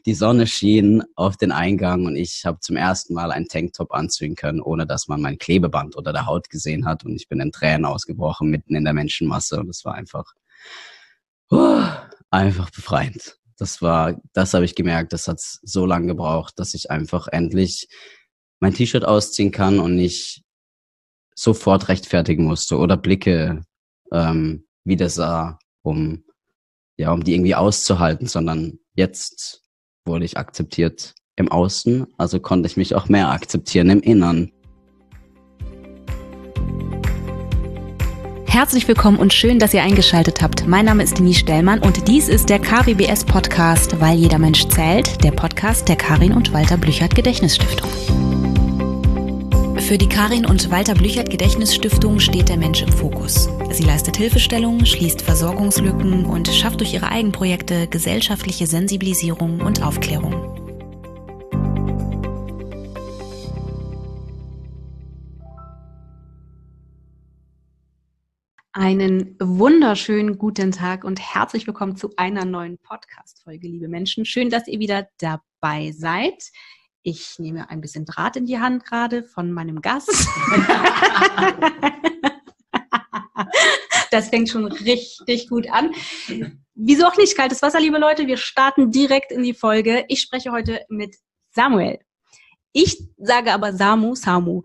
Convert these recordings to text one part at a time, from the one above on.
Die Sonne schien auf den Eingang und ich habe zum ersten Mal einen Tanktop anziehen können, ohne dass man mein Klebeband unter der Haut gesehen hat. Und ich bin in Tränen ausgebrochen, mitten in der Menschenmasse. Und es war einfach befreiend. Das habe ich gemerkt, das hat so lange gebraucht, dass ich einfach endlich mein T-Shirt ausziehen kann und nicht sofort rechtfertigen musste oder Blicke wieder sah, um die irgendwie auszuhalten, sondern jetzt wurde ich akzeptiert im Außen, also konnte ich mich auch mehr akzeptieren im Innern. Herzlich willkommen und schön, dass ihr eingeschaltet habt. Mein Name ist Denise Stellmann und dies ist der KWBS Podcast, weil jeder Mensch zählt, der Podcast der Karin und Walter Blüchert Gedächtnisstiftung. Für die Karin und Walter Blüchert Gedächtnisstiftung steht der Mensch im Fokus. Sie leistet Hilfestellung, schließt Versorgungslücken und schafft durch ihre Eigenprojekte gesellschaftliche Sensibilisierung und Aufklärung. Einen wunderschönen guten Tag und herzlich willkommen zu einer neuen Podcast-Folge, liebe Menschen. Schön, dass ihr wieder dabei seid. Ich nehme ein bisschen Draht in die Hand gerade von meinem Gast. Das fängt schon richtig gut an. Wieso auch nicht kaltes Wasser, liebe Leute? Wir starten direkt in die Folge. Ich spreche heute mit Samuel. Ich sage aber Samu.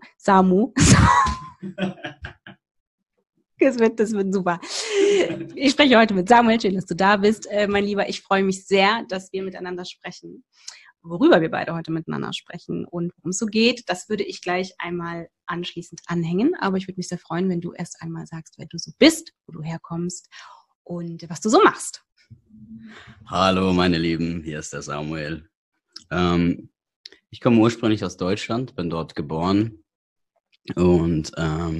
Das wird super. Ich spreche heute mit Samuel. Schön, dass du da bist, mein Lieber. Ich freue mich sehr, dass wir miteinander sprechen. Worüber wir beide heute miteinander sprechen und worum es so geht, das würde ich gleich einmal anschließend anhängen. Aber ich würde mich sehr freuen, wenn du erst einmal sagst, wer du so bist, wo du herkommst und was du so machst. Hallo meine Lieben, hier ist der Samuel. Ich komme ursprünglich aus Deutschland, bin dort geboren und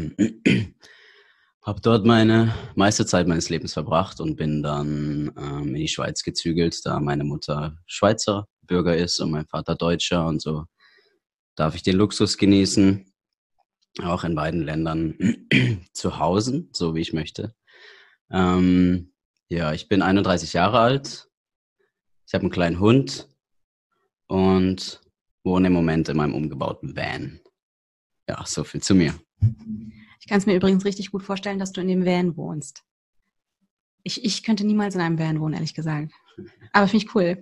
habe dort meine meiste Zeit meines Lebens verbracht und bin dann in die Schweiz gezügelt, da meine Mutter Schweizer Bürger ist und mein Vater Deutscher, und so darf ich den Luxus genießen, auch in beiden Ländern zu hausen, so wie ich möchte. Ich bin 31 Jahre alt, ich habe einen kleinen Hund und wohne im Moment in meinem umgebauten Van. Ja, so viel zu mir. Ich kann es mir übrigens richtig gut vorstellen, dass du in dem Van wohnst. Ich könnte niemals in einem Van wohnen, ehrlich gesagt. Aber finde ich cool.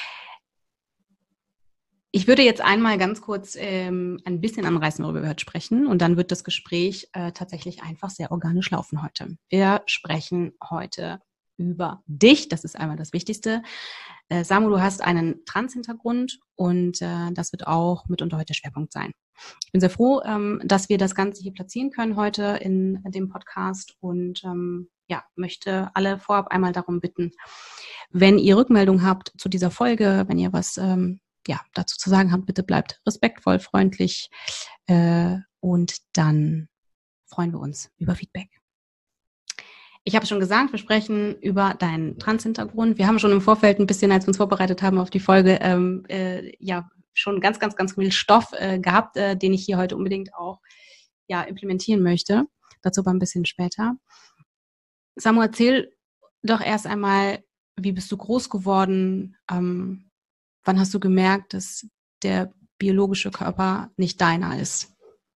Ich würde jetzt einmal ganz kurz ein bisschen anreißen, worüber wir heute sprechen. Und dann wird das Gespräch tatsächlich einfach sehr organisch laufen heute. Wir sprechen heute über dich. Das ist einmal das Wichtigste. Samu, du hast einen Trans-Hintergrund und das wird auch mitunter heute der Schwerpunkt sein. Ich bin sehr froh, dass wir das Ganze hier platzieren können heute in dem Podcast und möchte alle vorab einmal darum bitten, wenn ihr Rückmeldung habt zu dieser Folge, wenn ihr was dazu zu sagen habt, bitte bleibt respektvoll, freundlich und dann freuen wir uns über Feedback. Ich habe schon gesagt, wir sprechen über deinen Trans-Hintergrund. Wir haben schon im Vorfeld ein bisschen, als wir uns vorbereitet haben auf die Folge, schon ganz, ganz, ganz viel Stoff gehabt, den ich hier heute unbedingt auch implementieren möchte. Dazu aber ein bisschen später. Samu, erzähl doch erst einmal, wie bist du groß geworden? Wann hast du gemerkt, dass der biologische Körper nicht deiner ist?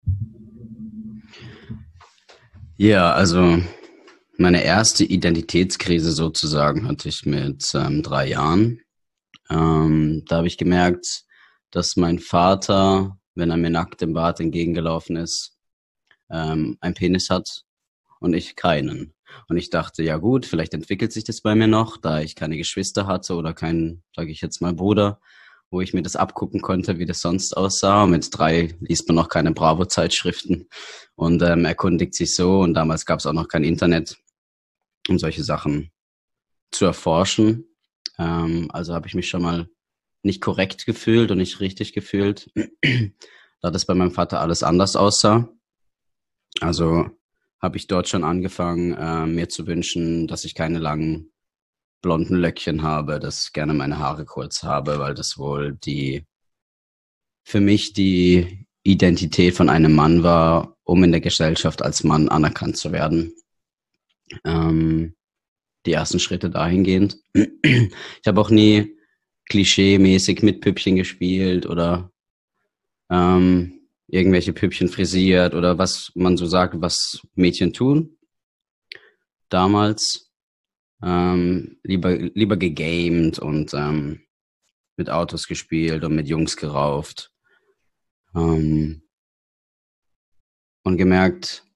Ja, also meine erste Identitätskrise sozusagen hatte ich mit 3 Jahren. Da habe ich gemerkt, dass mein Vater, wenn er mir nackt im Bad entgegengelaufen ist, einen Penis hat und ich keinen. Und ich dachte, ja gut, vielleicht entwickelt sich das bei mir noch, da ich keine Geschwister hatte oder keinen, sage ich jetzt mal, Bruder, wo ich mir das abgucken konnte, wie das sonst aussah. Mit 3 liest man noch keine Bravo-Zeitschriften und erkundigt sich so. Und damals gab es auch noch kein Internet, um solche Sachen zu erforschen. Also habe ich mich schon mal nicht korrekt gefühlt und nicht richtig gefühlt, da das bei meinem Vater alles anders aussah. Also habe ich dort schon angefangen, mir zu wünschen, dass ich keine langen blonden Löckchen habe, dass ich gerne meine Haare kurz habe, weil das wohl für mich die Identität von einem Mann war, um in der Gesellschaft als Mann anerkannt zu werden. Die ersten Schritte dahingehend. Ich habe auch nie klischee-mäßig mit Püppchen gespielt oder irgendwelche Püppchen frisiert oder was man so sagt, was Mädchen tun damals. Lieber gegamed und mit Autos gespielt und mit Jungs gerauft. Und gemerkt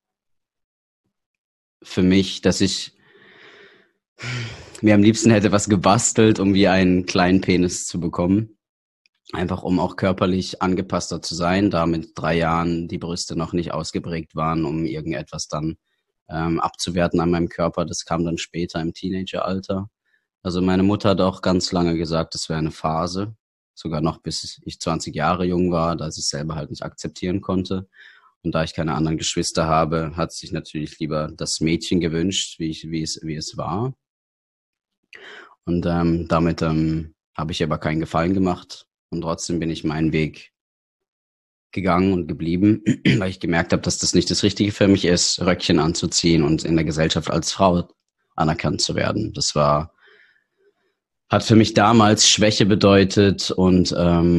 für mich, dass ich mir am liebsten hätte was gebastelt, um wie einen kleinen Penis zu bekommen. Einfach um auch körperlich angepasster zu sein, da mit 3 Jahren die Brüste noch nicht ausgeprägt waren, um irgendetwas dann abzuwerten an meinem Körper. Das kam dann später im Teenageralter. Also meine Mutter hat auch ganz lange gesagt, das wäre eine Phase. Sogar noch bis ich 20 Jahre jung war, da sie es selber halt nicht akzeptieren konnte. Und da ich keine anderen Geschwister habe, hat sich natürlich lieber das Mädchen gewünscht, wie es war. Und damit habe ich aber keinen Gefallen gemacht. Und trotzdem bin ich meinen Weg gegangen und geblieben, weil ich gemerkt habe, dass das nicht das Richtige für mich ist, Röckchen anzuziehen und in der Gesellschaft als Frau anerkannt zu werden. Hat für mich damals Schwäche bedeutet und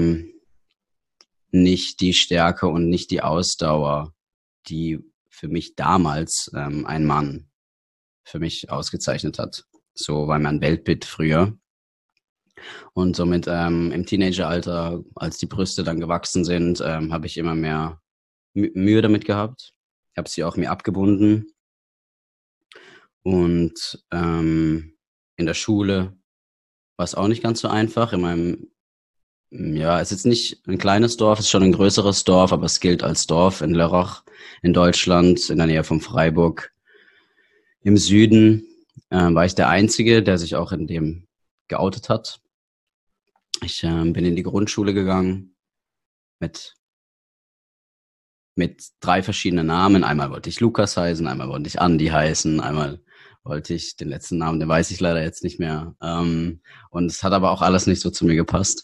nicht die Stärke und nicht die Ausdauer, die für mich damals ein Mann für mich ausgezeichnet hat. So war mein Weltbild früher. Und somit im Teenageralter, als die Brüste dann gewachsen sind, habe ich immer mehr Mühe damit gehabt. Ich habe sie auch mir abgebunden. Und in der Schule war es auch nicht ganz so einfach. Ja, es ist jetzt nicht ein kleines Dorf, es ist schon ein größeres Dorf, aber es gilt als Dorf in Lörrach in Deutschland, in der Nähe von Freiburg. Im Süden war ich der Einzige, der sich auch in dem geoutet hat. Ich bin in die Grundschule gegangen mit 3 verschiedenen Namen. Einmal wollte ich Lukas heißen, einmal wollte ich Andi heißen, einmal wollte ich den letzten Namen, den weiß ich leider jetzt nicht mehr. Und es hat aber auch alles nicht so zu mir gepasst.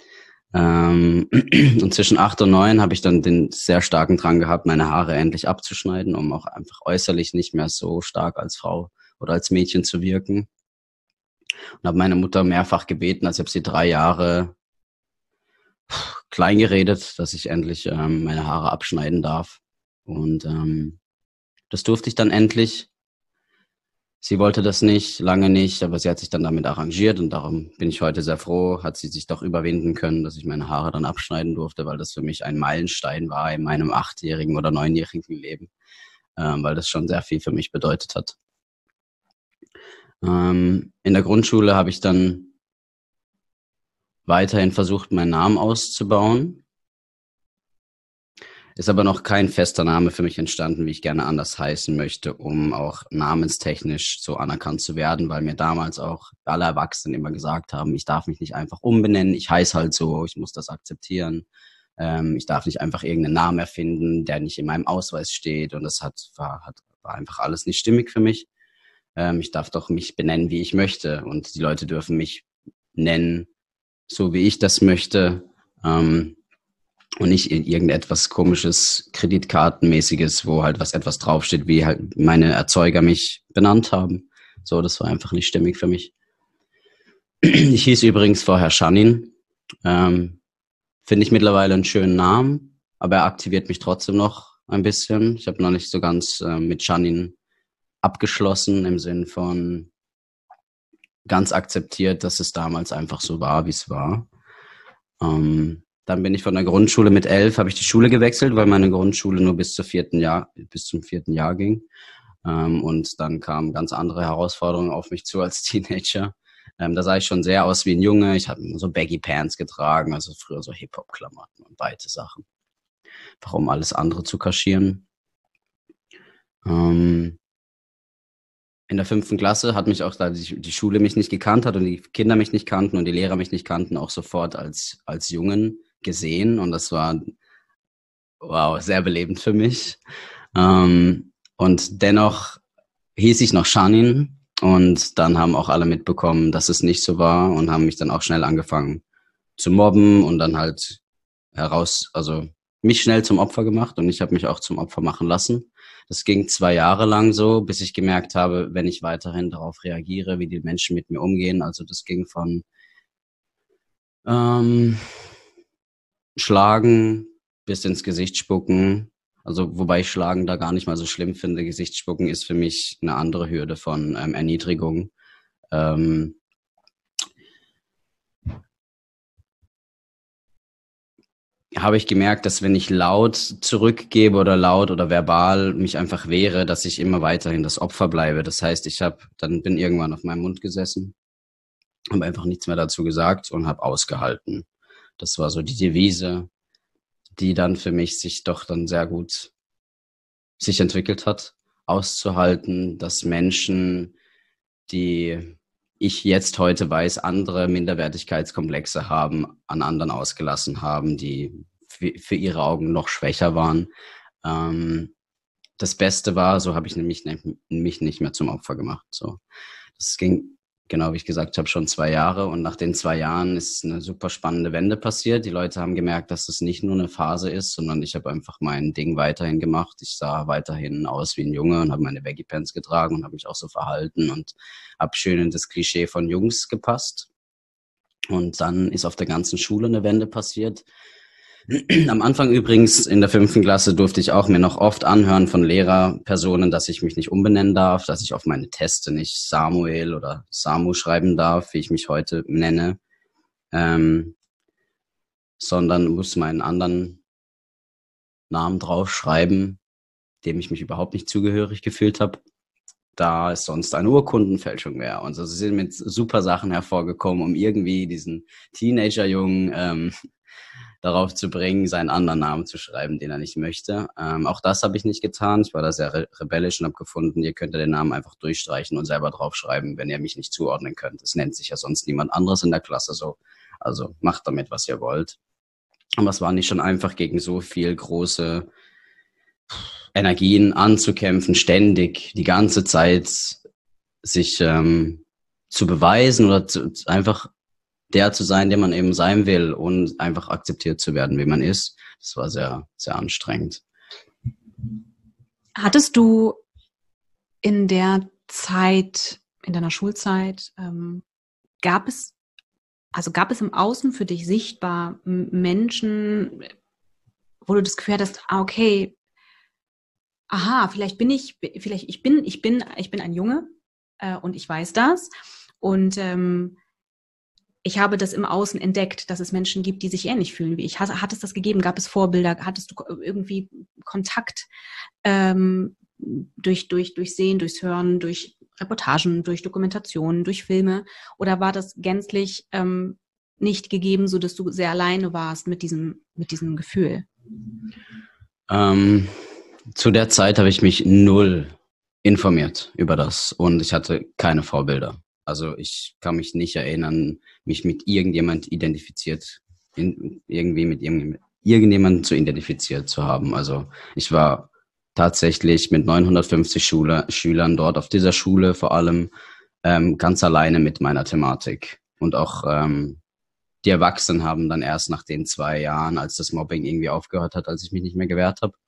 Und zwischen 8 und 9 habe ich dann den sehr starken Drang gehabt, meine Haare endlich abzuschneiden, um auch einfach äußerlich nicht mehr so stark als Frau oder als Mädchen zu wirken. Und habe meine Mutter mehrfach gebeten, also ich habe sie 3 Jahre klein geredet, dass ich endlich meine Haare abschneiden darf. Und das durfte ich dann endlich. Sie wollte das nicht, lange nicht, aber sie hat sich dann damit arrangiert und darum bin ich heute sehr froh, hat sie sich doch überwinden können, dass ich meine Haare dann abschneiden durfte, weil das für mich ein Meilenstein war in meinem 8-jährigen oder 9-jährigen Leben, weil das schon sehr viel für mich bedeutet hat. In der Grundschule habe ich dann weiterhin versucht, meinen Namen auszubauen. Ist aber noch kein fester Name für mich entstanden, wie ich gerne anders heißen möchte, um auch namenstechnisch so anerkannt zu werden, weil mir damals auch alle Erwachsenen immer gesagt haben, ich darf mich nicht einfach umbenennen, ich heiße halt so, ich muss das akzeptieren. Ich darf nicht einfach irgendeinen Namen erfinden, der nicht in meinem Ausweis steht und das war einfach alles nicht stimmig für mich. Ich darf doch mich benennen, wie ich möchte und die Leute dürfen mich nennen, so wie ich das möchte. Und nicht in irgendetwas komisches, Kreditkartenmäßiges, wo halt etwas draufsteht, wie halt meine Erzeuger mich benannt haben. So, das war einfach nicht stimmig für mich. Ich hieß übrigens vorher Shanin. Finde ich mittlerweile einen schönen Namen, aber er aktiviert mich trotzdem noch ein bisschen. Ich habe noch nicht so ganz mit Shanin abgeschlossen, im Sinn von ganz akzeptiert, dass es damals einfach so war, wie es war. Dann bin ich von der Grundschule mit 11, habe ich die Schule gewechselt, weil meine Grundschule nur bis zum 4. Jahr ging. Und dann kamen ganz andere Herausforderungen auf mich zu als Teenager. Da sah ich schon sehr aus wie ein Junge. Ich habe so Baggy Pants getragen, also früher so Hip-Hop-Klamotten und weite Sachen. Einfach um alles andere zu kaschieren. In der 5. Klasse hat mich auch, da die Schule mich nicht gekannt hat und die Kinder mich nicht kannten und die Lehrer mich nicht kannten, auch sofort als Jungen gesehen. Und das war, wow, sehr belebend für mich. Und dennoch hieß ich noch Shanin. Und dann haben auch alle mitbekommen, dass es nicht so war und haben mich dann auch schnell angefangen zu mobben und dann halt mich schnell zum Opfer gemacht und ich habe mich auch zum Opfer machen lassen. Das ging 2 Jahre lang so, bis ich gemerkt habe, wenn ich weiterhin darauf reagiere, wie die Menschen mit mir umgehen. Also das ging von Schlagen, bis ins Gesicht spucken. Also wobei ich Schlagen da gar nicht mal so schlimm finde. Gesicht spucken ist für mich eine andere Hürde von Erniedrigung. Habe ich gemerkt, dass wenn ich laut zurückgebe oder laut oder verbal mich einfach wehre, dass ich immer weiterhin das Opfer bleibe. Das heißt, bin irgendwann auf meinem Mund gesessen, habe einfach nichts mehr dazu gesagt und habe ausgehalten. Das war so die Devise, die dann für mich sich doch dann sehr gut sich entwickelt hat, auszuhalten, dass Menschen, die ich jetzt heute weiß, andere Minderwertigkeitskomplexe haben, an anderen ausgelassen haben, die für ihre Augen noch schwächer waren. Das Beste war, so habe ich nämlich mich nicht mehr zum Opfer gemacht. So, das ging, genau wie ich gesagt habe, schon 2 Jahre. Und nach den 2 Jahren ist eine super spannende Wende passiert. Die Leute haben gemerkt, dass das nicht nur eine Phase ist, sondern ich habe einfach mein Ding weiterhin gemacht. Ich sah weiterhin aus wie ein Junge und habe meine Baggy Pants getragen und habe mich auch so verhalten und habe schön in das Klischee von Jungs gepasst. Und dann ist auf der ganzen Schule eine Wende passiert. Am Anfang übrigens in der 5. Klasse durfte ich auch mir noch oft anhören von Lehrerpersonen, dass ich mich nicht umbenennen darf, dass ich auf meine Teste nicht Samuel oder Samu schreiben darf, wie ich mich heute nenne, sondern muss meinen anderen Namen draufschreiben, dem ich mich überhaupt nicht zugehörig gefühlt habe, da es sonst eine Urkundenfälschung wäre. Und so sind mit super Sachen hervorgekommen, um irgendwie diesen Teenager-Jungen darauf zu bringen, seinen anderen Namen zu schreiben, den er nicht möchte. Auch das habe ich nicht getan. Ich war da sehr rebellisch und habe gefunden, ihr könnt den Namen einfach durchstreichen und selber draufschreiben, wenn ihr mich nicht zuordnen könnt. Es nennt sich ja sonst niemand anderes in der Klasse so. Also macht damit, was ihr wollt. Aber es war nicht schon einfach, gegen so viel große Energien anzukämpfen, ständig, die ganze Zeit sich zu beweisen oder einfach der zu sein, der man eben sein will und einfach akzeptiert zu werden, wie man ist. Das war sehr, sehr anstrengend. Hattest du in der Zeit, in deiner Schulzeit, gab es im Außen für dich sichtbar Menschen, wo du das Gefühl hattest, okay, vielleicht ich bin ein Junge und ich weiß das und ich habe das im Außen entdeckt, dass es Menschen gibt, die sich ähnlich fühlen wie ich. Hat es das gegeben? Gab es Vorbilder? Hattest du irgendwie Kontakt durch Sehen, durchs Hören, durch Reportagen, durch Dokumentationen, durch Filme? Oder war das gänzlich nicht gegeben, sodass du sehr alleine warst mit diesem Gefühl? Zu der Zeit habe ich mich null informiert über das und ich hatte keine Vorbilder. Also ich kann mich nicht erinnern, mich mit irgendjemand irgendjemandem zu identifiziert zu haben. Also ich war tatsächlich mit 950 Schülern dort auf dieser Schule vor allem ganz alleine mit meiner Thematik. Und auch die Erwachsenen haben dann erst nach den 2 Jahren, als das Mobbing irgendwie aufgehört hat, als ich mich nicht mehr gewehrt habe,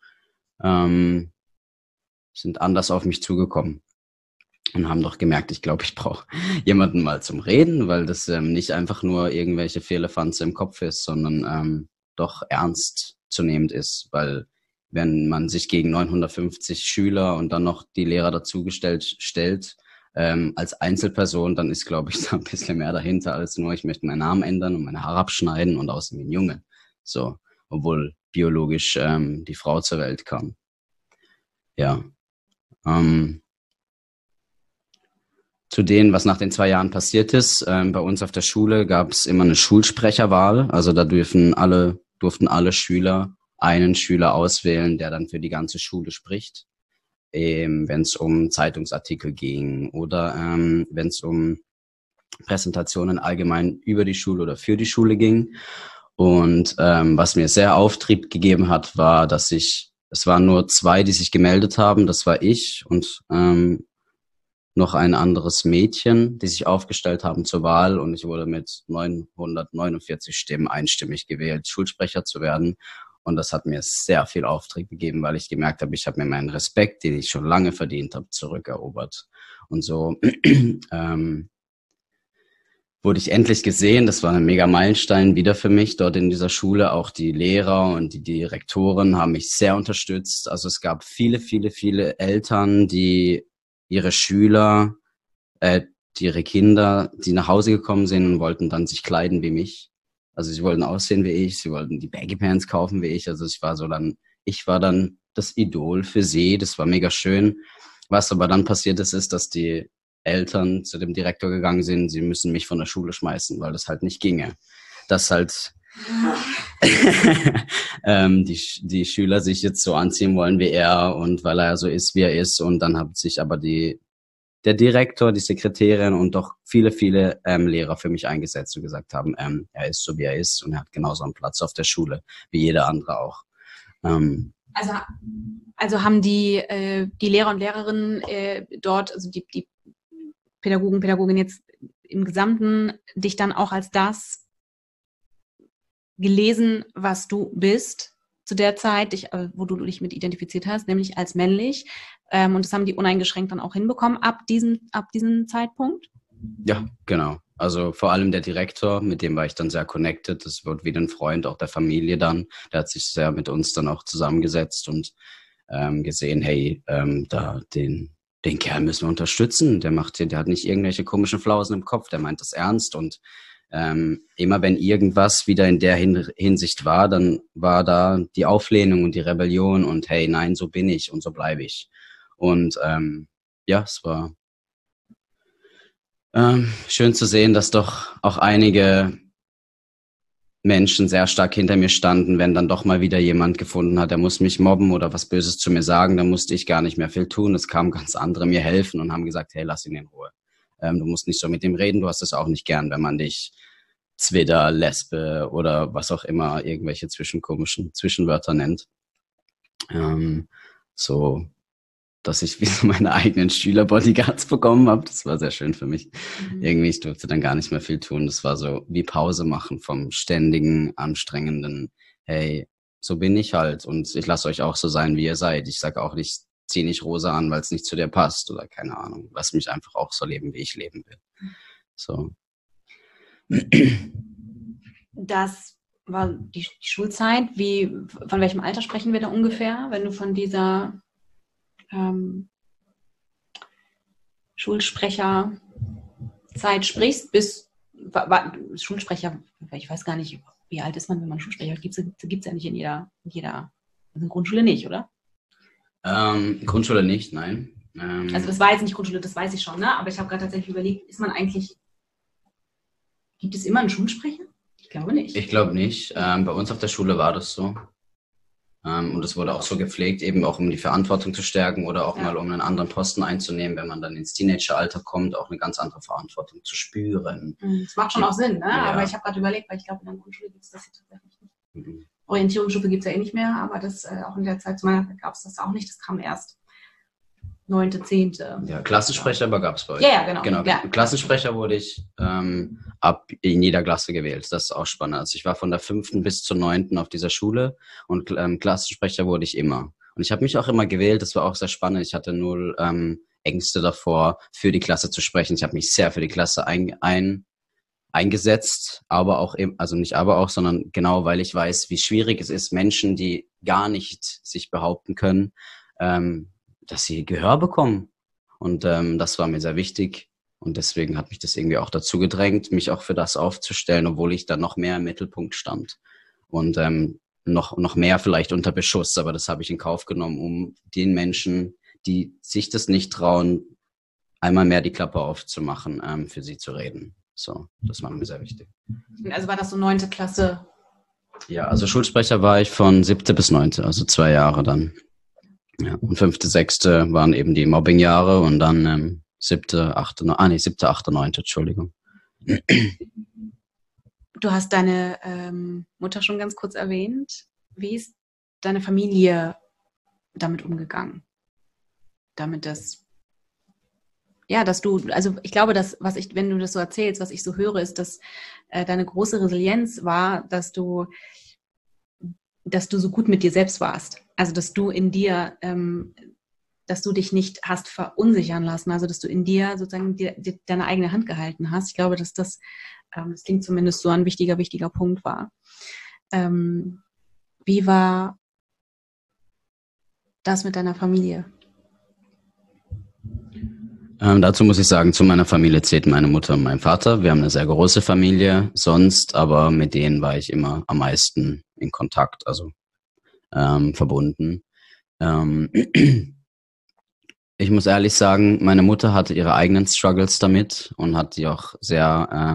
sind anders auf mich zugekommen. Und haben doch gemerkt, ich glaube, ich brauche jemanden mal zum Reden, weil das nicht einfach nur irgendwelche Firlefanze im Kopf ist, sondern doch ernstzunehmend ist. Weil wenn man sich gegen 950 Schüler und dann noch die Lehrer stellt, als Einzelperson, dann ist, glaube ich, da ein bisschen mehr dahinter als nur, ich möchte meinen Namen ändern und meine Haare abschneiden und aussehen wie ein Junge. So, obwohl biologisch die Frau zur Welt kam. Ja. Zu denen, was nach den 2 Jahren passiert ist. Bei uns auf der Schule gab es immer eine Schulsprecherwahl. Also da durften alle Schüler einen Schüler auswählen, der dann für die ganze Schule spricht. Wenn es um Zeitungsartikel ging oder wenn es um Präsentationen allgemein über die Schule oder für die Schule ging. Und was mir sehr Auftrieb gegeben hat, war, es waren nur 2, die sich gemeldet haben. Das war ich und noch ein anderes Mädchen, die sich aufgestellt haben zur Wahl und ich wurde mit 949 Stimmen einstimmig gewählt, Schulsprecher zu werden. Und das hat mir sehr viel Auftrieb gegeben, weil ich gemerkt habe, ich habe mir meinen Respekt, den ich schon lange verdient habe, zurückerobert. Und so wurde ich endlich gesehen. Das war ein mega Meilenstein wieder für mich dort in dieser Schule. Auch die Lehrer und die Direktoren haben mich sehr unterstützt. Also es gab viele, viele, viele Eltern, die ihre Schüler, ihre Kinder, die nach Hause gekommen sind und wollten dann sich kleiden wie mich. Also sie wollten aussehen wie ich, sie wollten die Baggy Pants kaufen wie ich. Also ich war dann das Idol für sie. Das war mega schön. Was aber dann passiert ist, dass die Eltern zu dem Direktor gegangen sind, sie müssen mich von der Schule schmeißen, weil das halt nicht ginge. Dass halt die Schüler sich jetzt so anziehen wollen wie er und weil er so ist, wie er ist. Und dann hat sich aber der Direktor, die Sekretärin und doch viele, viele Lehrer für mich eingesetzt und gesagt haben, er ist so, wie er ist und er hat genauso einen Platz auf der Schule, wie jeder andere auch. Also haben die Lehrer und Lehrerinnen dort, also die Pädagogen, Pädagoginnen jetzt im Gesamten dich dann auch als das gelesen, was du bist zu der Zeit, wo du dich mit identifiziert hast, nämlich als männlich. Und das haben die uneingeschränkt dann auch hinbekommen ab diesem Zeitpunkt? Ja, genau. Also vor allem der Direktor, mit dem war ich dann sehr connected. Das wird wie ein Freund auch der Familie dann. Der hat sich sehr mit uns dann auch zusammengesetzt und gesehen, hey, den Kerl müssen wir unterstützen. Der hat nicht irgendwelche komischen Flausen im Kopf, der meint das ernst. Und immer wenn irgendwas wieder in der Hinsicht war, dann war da die Auflehnung und die Rebellion und hey, nein, so bin ich und so bleibe ich. Und ja, es war schön zu sehen, dass doch auch einige Menschen sehr stark hinter mir standen, wenn dann doch mal wieder jemand gefunden hat, der muss mich mobben oder was Böses zu mir sagen, dann musste ich gar nicht mehr viel tun. Es kamen ganz andere mir helfen und haben gesagt, hey, lass ihn in Ruhe. Du musst nicht so mit ihm reden, du hast es auch nicht gern, wenn man dich Zwider, Lesbe oder was auch immer, irgendwelche komischen Zwischenwörter nennt. So, dass ich wie so meine eigenen Schüler-Bodyguards bekommen habe. Das war sehr schön für mich. Irgendwie, ich durfte dann gar nicht mehr viel tun. Das war so wie Pause machen vom ständigen, anstrengenden, hey, so bin ich halt und ich lasse euch auch so sein, wie ihr seid. Ich sage auch nicht, zieh nicht rosa an, weil es nicht zu dir passt oder keine Ahnung. Lass mich einfach auch so leben, wie ich leben will. So. Das war die Schulzeit. Von welchem Alter sprechen wir da ungefähr, wenn du von dieser Schulsprecherzeit sprichst, Schulsprecher, ich weiß gar nicht, wie alt ist man, wenn man Schulsprecher gibt es ja nicht in jeder also in Grundschule nicht, oder? Grundschule nicht, nein. Also das war jetzt nicht Grundschule, das weiß ich schon, ne? Aber ich habe gerade tatsächlich überlegt, gibt es immer einen Schulsprecher? Ich glaube nicht. Ich glaube nicht. Bei uns auf der Schule war das so. Und es wurde auch so gepflegt, eben auch um die Verantwortung zu stärken oder auch mal um einen anderen Posten einzunehmen, wenn man dann ins Teenageralter kommt, auch eine ganz andere Verantwortung zu spüren. Das macht schon auch Sinn, ne? Ja. Aber ich habe gerade überlegt, weil ich glaube, in der Grundschule gibt es das hier tatsächlich nicht. Orientierungsstufe gibt es ja eh nicht mehr, aber das auch in der Zeit zu meiner Zeit gab es das auch nicht. Das kam erst 9., 10. Ja, Klassensprecher aber gab es bei euch. Ja, genau. Ja. Klassensprecher wurde ich in jeder Klasse gewählt. Das ist auch spannend. Also ich war von der 5. bis zur 9. auf dieser Schule und Klassensprecher wurde ich immer. Und ich habe mich auch immer gewählt. Das war auch sehr spannend. Ich hatte null Ängste davor, für die Klasse zu sprechen. Ich habe mich sehr für die Klasse eingesetzt, aber auch sondern genau, weil ich weiß, wie schwierig es ist, Menschen, die gar nicht sich behaupten können, dass sie Gehör bekommen. Und das war mir sehr wichtig. Und deswegen hat mich das irgendwie auch dazu gedrängt, mich auch für das aufzustellen, obwohl ich dann noch mehr im Mittelpunkt stand. Und noch mehr vielleicht unter Beschuss. Aber das habe ich in Kauf genommen, um den Menschen, die sich das nicht trauen, einmal mehr die Klappe aufzumachen, für sie zu reden. So, das war mir sehr wichtig. Also war das so 9. Klasse? Ja, also Schulsprecher war ich von 7. bis 9., also 2 Jahre dann. Ja, und 5., 6. waren eben die Mobbing-Jahre und dann 7., 8., 9., Entschuldigung. Du hast deine Mutter schon ganz kurz erwähnt. Wie ist deine Familie damit umgegangen? Dass du, also ich glaube, wenn du das so erzählst, was ich so höre, ist, dass deine große Resilienz war, dass du so gut mit dir selbst warst. Also, dass du in dir dass du dich nicht hast verunsichern lassen, also dass du in dir sozusagen deine eigene Hand gehalten hast. Ich glaube, dass das klingt zumindest so ein wichtiger Punkt war. Wie war das mit deiner Familie? Dazu muss ich sagen, zu meiner Familie zählt meine Mutter und mein Vater. Wir haben eine sehr große Familie sonst, aber mit denen war ich immer am meisten in Kontakt, also verbunden. Ich muss ehrlich sagen, meine Mutter hatte ihre eigenen Struggles damit und hat die auch sehr,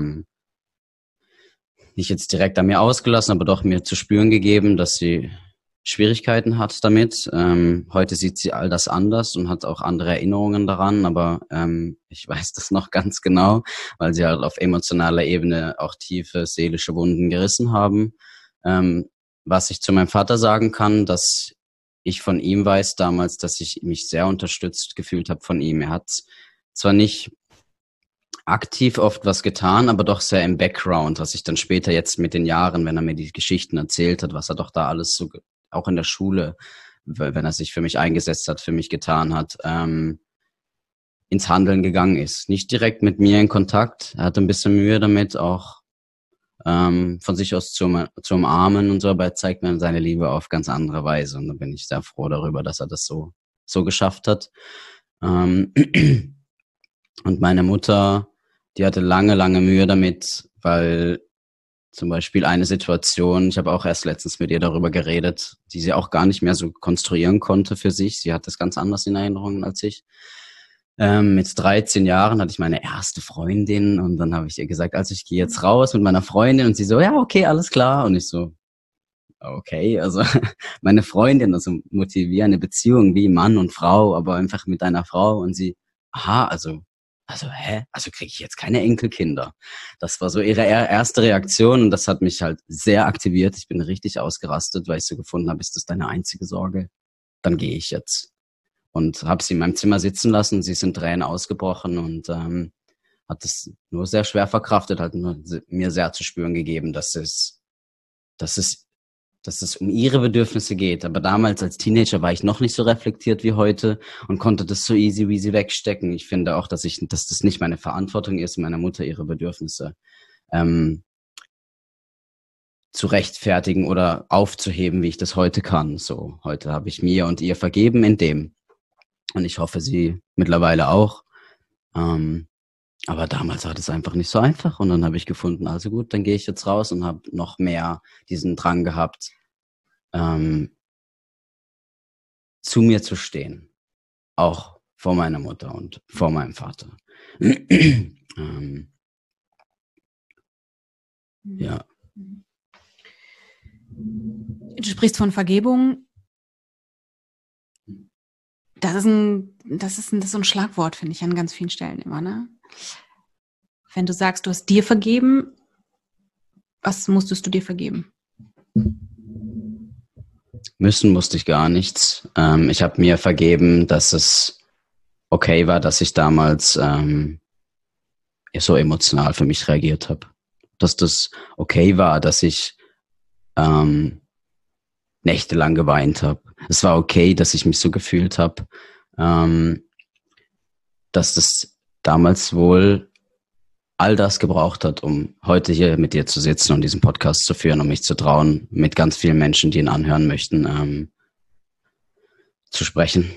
nicht jetzt direkt an mir ausgelassen, aber doch mir zu spüren gegeben, dass sie Schwierigkeiten hat damit. Heute sieht sie all das anders und hat auch andere Erinnerungen daran, aber ich weiß das noch ganz genau, weil sie halt auf emotionaler Ebene auch tiefe seelische Wunden gerissen haben. Was ich zu meinem Vater sagen kann, dass ich von ihm weiß damals, dass ich mich sehr unterstützt gefühlt habe von ihm. Er hat zwar nicht aktiv oft was getan, aber doch sehr im Background, was ich dann später jetzt mit den Jahren, wenn er mir die Geschichten erzählt hat, was er doch da alles so, auch in der Schule, wenn er sich für mich eingesetzt hat, für mich getan hat, ins Handeln gegangen ist. Nicht direkt mit mir in Kontakt. Er hatte ein bisschen Mühe damit, auch von sich aus zu umarmen und so, aber er zeigt mir seine Liebe auf ganz andere Weise. Und da bin ich sehr froh darüber, dass er das so geschafft hat. Und meine Mutter, die hatte lange Mühe damit, weil zum Beispiel eine Situation, ich habe auch erst letztens mit ihr darüber geredet, die sie auch gar nicht mehr so konstruieren konnte für sich. Sie hat das ganz anders in Erinnerung als ich. Mit 13 Jahren hatte ich meine erste Freundin und dann habe ich ihr gesagt, also ich gehe jetzt raus mit meiner Freundin und sie so, ja, okay, alles klar. Und ich so, okay, also meine Freundin, also motiviere eine Beziehung wie Mann und Frau, aber einfach mit einer Frau und sie, aha, hä? Also kriege ich jetzt keine Enkelkinder? Das war so ihre erste Reaktion und das hat mich halt sehr aktiviert. Ich bin richtig ausgerastet, weil ich so gefunden habe, ist das deine einzige Sorge? Dann gehe ich jetzt. Und habe sie in meinem Zimmer sitzen lassen. Sie ist in Tränen ausgebrochen und hat es nur sehr schwer verkraftet, hat nur mir sehr zu spüren gegeben, dass es um ihre Bedürfnisse geht. Aber damals als Teenager war ich noch nicht so reflektiert wie heute und konnte das so easy wegstecken. Ich finde auch, dass das nicht meine Verantwortung ist, meiner Mutter ihre Bedürfnisse zu rechtfertigen oder aufzuheben, wie ich das heute kann. So, heute habe ich mir und ihr vergeben in dem. Und ich hoffe, sie mittlerweile auch. Aber damals war das einfach nicht so einfach. Und dann habe ich gefunden, also gut, dann gehe ich jetzt raus und habe noch mehr diesen Drang gehabt, zu mir zu stehen. Auch vor meiner Mutter und vor meinem Vater. Ja. Du sprichst von Vergebung. Das ist so ein Schlagwort, finde ich, an ganz vielen Stellen immer, ne? Wenn du sagst, du hast dir vergeben, was musstest du dir vergeben? Müssen musste ich gar nichts. Ich habe mir vergeben, dass es okay war, dass ich damals so emotional für mich reagiert habe. Dass das okay war, dass ich nächtelang geweint habe. Es war okay, dass ich mich so gefühlt habe, dass das damals wohl all das gebraucht hat, um heute hier mit dir zu sitzen und diesen Podcast zu führen, um mich zu trauen, mit ganz vielen Menschen, die ihn anhören möchten, zu sprechen.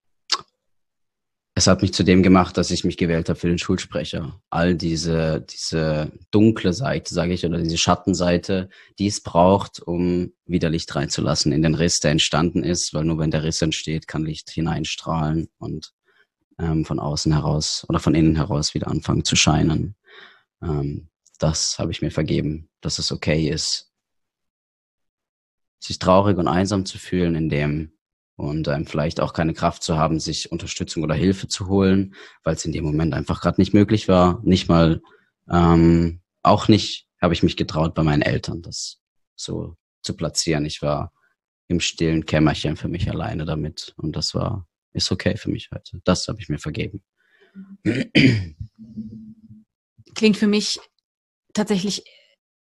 Es hat mich zu dem gemacht, dass ich mich gewählt habe für den Schulsprecher. All diese dunkle Seite, sage ich, oder diese Schattenseite, die es braucht, um wieder Licht reinzulassen in den Riss, der entstanden ist, weil nur wenn der Riss entsteht, kann Licht hineinstrahlen und von außen heraus oder von innen heraus wieder anfangen zu scheinen. Das habe ich mir vergeben, dass es okay ist, sich traurig und einsam zu fühlen in dem und vielleicht auch keine Kraft zu haben, sich Unterstützung oder Hilfe zu holen, weil es in dem Moment einfach gerade nicht möglich war. Nicht mal, auch nicht habe ich mich getraut, bei meinen Eltern das so zu platzieren. Ich war im stillen Kämmerchen für mich alleine damit und ist okay für mich heute. Das habe ich mir vergeben. Klingt für mich tatsächlich,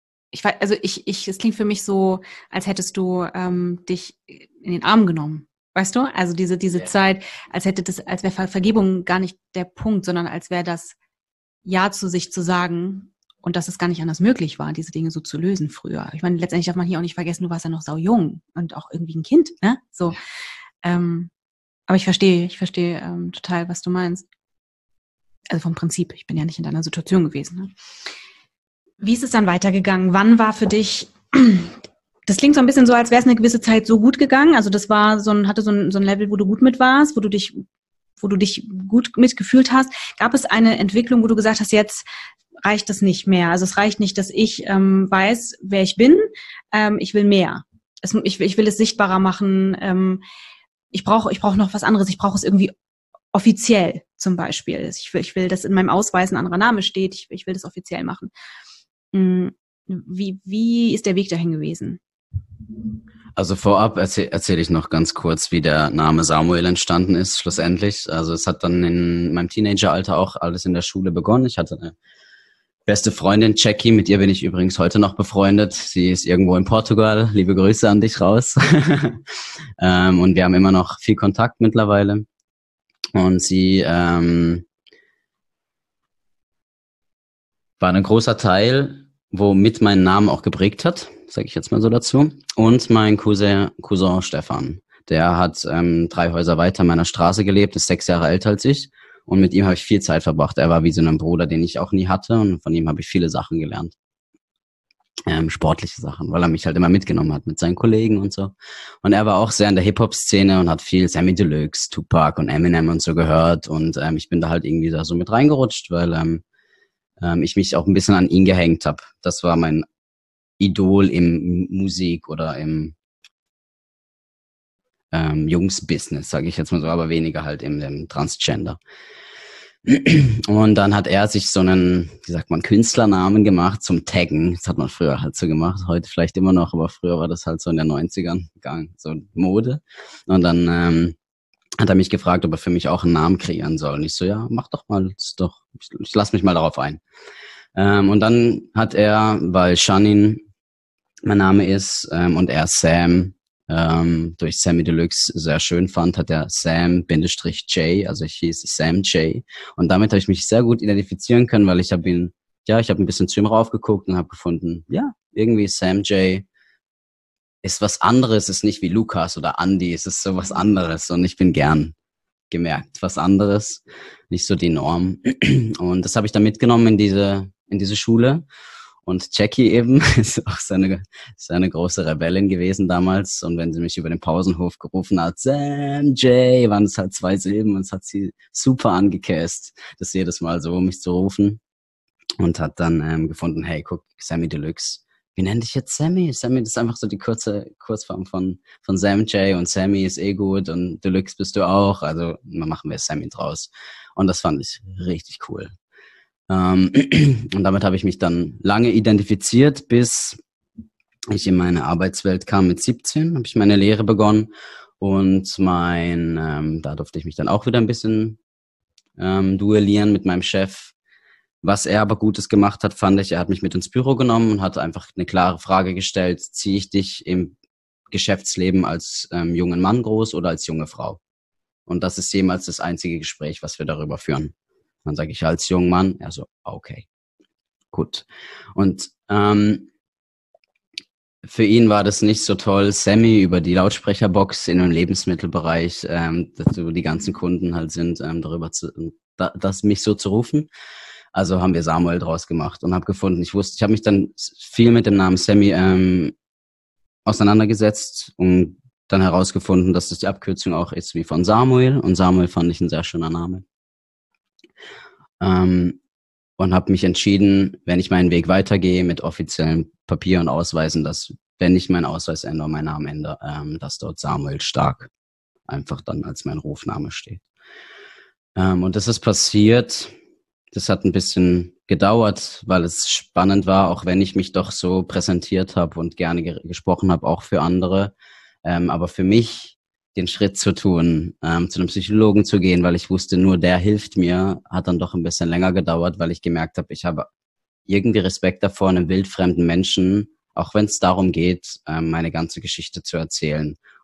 es klingt für mich so, als hättest du dich in den Arm genommen Weißt du? Also diese Zeit, als wäre Vergebung gar nicht der Punkt, sondern als wäre das Ja zu sich zu sagen und dass es gar nicht anders möglich war, diese Dinge so zu lösen früher. Ich meine, letztendlich darf man hier auch nicht vergessen, du warst ja noch saujung und auch irgendwie ein Kind, ne? So. Aber ich verstehe total, was du meinst. Also vom Prinzip, ich bin ja nicht in deiner Situation gewesen. Ne? Wie ist es dann weitergegangen? Wann war für dich, das klingt so ein bisschen so, als wäre es eine gewisse Zeit so gut gegangen. Also das war hatte so ein Level, wo du gut mit warst, wo du dich gut mitgefühlt hast. Gab es eine Entwicklung, wo du gesagt hast, jetzt reicht das nicht mehr? Also es reicht nicht, dass ich weiß, wer ich bin. Ich will mehr. Ich will es sichtbarer machen. Ich brauche noch was anderes. Ich brauche es irgendwie offiziell zum Beispiel. Ich will, dass in meinem Ausweis ein anderer Name steht. Ich will das offiziell machen. Wie ist der Weg dahin gewesen? Also vorab erzähle ich noch ganz kurz, wie der Name Samuel entstanden ist, schlussendlich. Also es hat dann in meinem Teenageralter auch alles in der Schule begonnen. Ich hatte eine beste Freundin, Jackie, mit ihr bin ich übrigens heute noch befreundet. Sie ist irgendwo in Portugal. Liebe Grüße an dich raus. Und wir haben immer noch viel Kontakt mittlerweile. Und sie war ein großer Teil, womit meinen Namen auch geprägt hat, sage ich jetzt mal so dazu. Und mein Cousin Stefan, der hat 3 Häuser weiter in meiner Straße gelebt, ist 6 Jahre älter als ich. Und mit ihm habe ich viel Zeit verbracht. Er war wie so ein Bruder, den ich auch nie hatte. Und von ihm habe ich viele Sachen gelernt. Sportliche Sachen, weil er mich halt immer mitgenommen hat mit seinen Kollegen und so. Und er war auch sehr in der Hip-Hop-Szene und hat viel Sammy Deluxe, Tupac und Eminem und so gehört. Und ich bin da halt irgendwie da so mit reingerutscht, weil ich mich auch ein bisschen an ihn gehängt habe. Das war mein Idol im Musik oder im Jungs-Business, sage ich jetzt mal so, aber weniger halt im Transgender. Und dann hat er sich so einen, wie sagt man, Künstlernamen gemacht zum Taggen. Das hat man früher halt so gemacht, heute vielleicht immer noch, aber früher war das halt so in den 90ern so Mode. Und dann hat er mich gefragt, ob er für mich auch einen Namen kreieren soll. Und ich so, ja, mach doch mal, ich lass mich mal darauf ein. Und dann hat er, weil Shanin mein Name ist und er Sam durch Sammy Deluxe sehr schön fand, hat er Sam-J, also ich hieß Sam J. Und damit habe ich mich sehr gut identifizieren können, weil ich habe ein bisschen zu ihm raufgeguckt und habe gefunden, ja, irgendwie Sam J ist was anderes, ist nicht wie Lukas oder Andy, es ist so was anderes und ich bin gern gemerkt, was anderes, nicht so die Norm. Und das habe ich dann mitgenommen in diese Schule. Und Jackie eben ist auch seine große Rebellin gewesen damals. Und wenn sie mich über den Pausenhof gerufen hat, Sam J, waren es halt 2 Silben und es hat sie super angekäst, das jedes Mal so, mich zu rufen. Und hat dann gefunden, hey, guck, Sammy Deluxe. Wie nenn dich jetzt Sammy? Sammy ist einfach so die Kurzform von Sam J und Sammy ist eh gut und Deluxe bist du auch. Also machen wir Sammy draus. Und das fand ich richtig cool. Und damit habe ich mich dann lange identifiziert, bis ich in meine Arbeitswelt kam mit 17, habe ich meine Lehre begonnen und da durfte ich mich dann auch wieder ein bisschen duellieren mit meinem Chef. Was er aber Gutes gemacht hat, fand ich, er hat mich mit ins Büro genommen und hat einfach eine klare Frage gestellt, ziehe ich dich im Geschäftsleben als jungen Mann groß oder als junge Frau? Und das ist jemals das einzige Gespräch, was wir darüber führen. Dann sage ich als junger Mann, er so, okay, gut. Und für ihn war das nicht so toll, Sammy über die Lautsprecherbox in einem Lebensmittelbereich, dass die ganzen Kunden halt sind, das mich so zu rufen. Also haben wir Samuel draus gemacht und habe gefunden, ich habe mich dann viel mit dem Namen Sammy auseinandergesetzt und dann herausgefunden, dass das die Abkürzung auch ist wie von Samuel. Und Samuel fand ich ein sehr schöner Name. Und habe mich entschieden, wenn ich meinen Weg weitergehe mit offiziellen Papier und Ausweisen, dass, wenn ich meinen Ausweis ändere und meinen Namen ändere, dass dort Samuel Stark einfach dann als mein Rufname steht. Und das ist passiert. Das hat ein bisschen gedauert, weil es spannend war, auch wenn ich mich doch so präsentiert habe und gerne gesprochen habe, auch für andere. Aber für mich den Schritt zu tun, zu einem Psychologen zu gehen, weil ich wusste, nur der hilft mir, hat dann doch ein bisschen länger gedauert, weil ich gemerkt habe, ich habe irgendwie Respekt davor, einem wildfremden Menschen, auch wenn es darum geht, meine ganze Geschichte zu erzählen,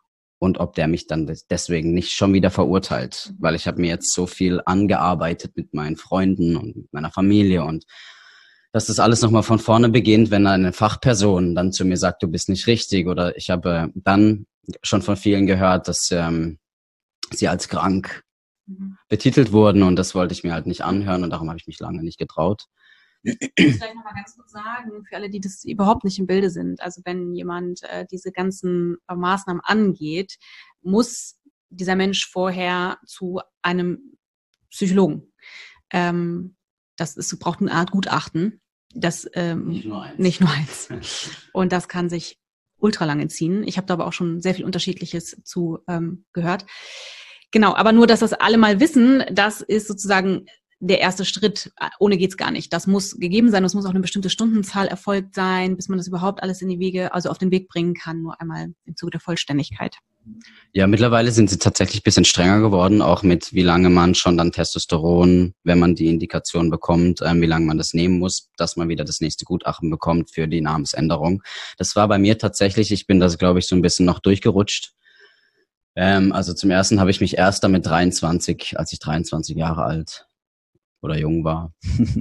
und ob der mich dann deswegen nicht schon wieder verurteilt. Weil ich habe mir jetzt so viel angearbeitet mit meinen Freunden und mit meiner Familie und dass das alles nochmal von vorne beginnt, wenn eine Fachperson dann zu mir sagt, du bist nicht richtig. Oder ich habe dann schon von vielen gehört, dass sie als krank betitelt wurden und das wollte ich mir halt nicht anhören und darum habe ich mich lange nicht getraut. Ich muss vielleicht nochmal ganz kurz sagen, für alle, die das überhaupt nicht im Bilde sind, also wenn jemand diese ganzen Maßnahmen angeht, muss dieser Mensch vorher zu einem Psychologen. Braucht eine Art Gutachten. Das nicht nur eins. Und das kann sich ultra lange ziehen. Ich habe da aber auch schon sehr viel Unterschiedliches zu gehört. Genau, aber nur, dass das alle mal wissen, das ist sozusagen der erste Schritt. Ohne geht's gar nicht. Das muss gegeben sein. Es muss auch eine bestimmte Stundenzahl erfolgt sein, bis man das überhaupt alles auf den Weg bringen kann. Nur einmal im Zuge der Vollständigkeit. Ja, mittlerweile sind sie tatsächlich ein bisschen strenger geworden, auch mit wie lange man schon dann Testosteron, wenn man die Indikation bekommt, wie lange man das nehmen muss, dass man wieder das nächste Gutachten bekommt für die Namensänderung. Das war bei mir tatsächlich, ich bin das, glaube ich, so ein bisschen noch durchgerutscht. Also zum ersten habe ich mich erst damit 23, als ich 23 Jahre alt oder jung war,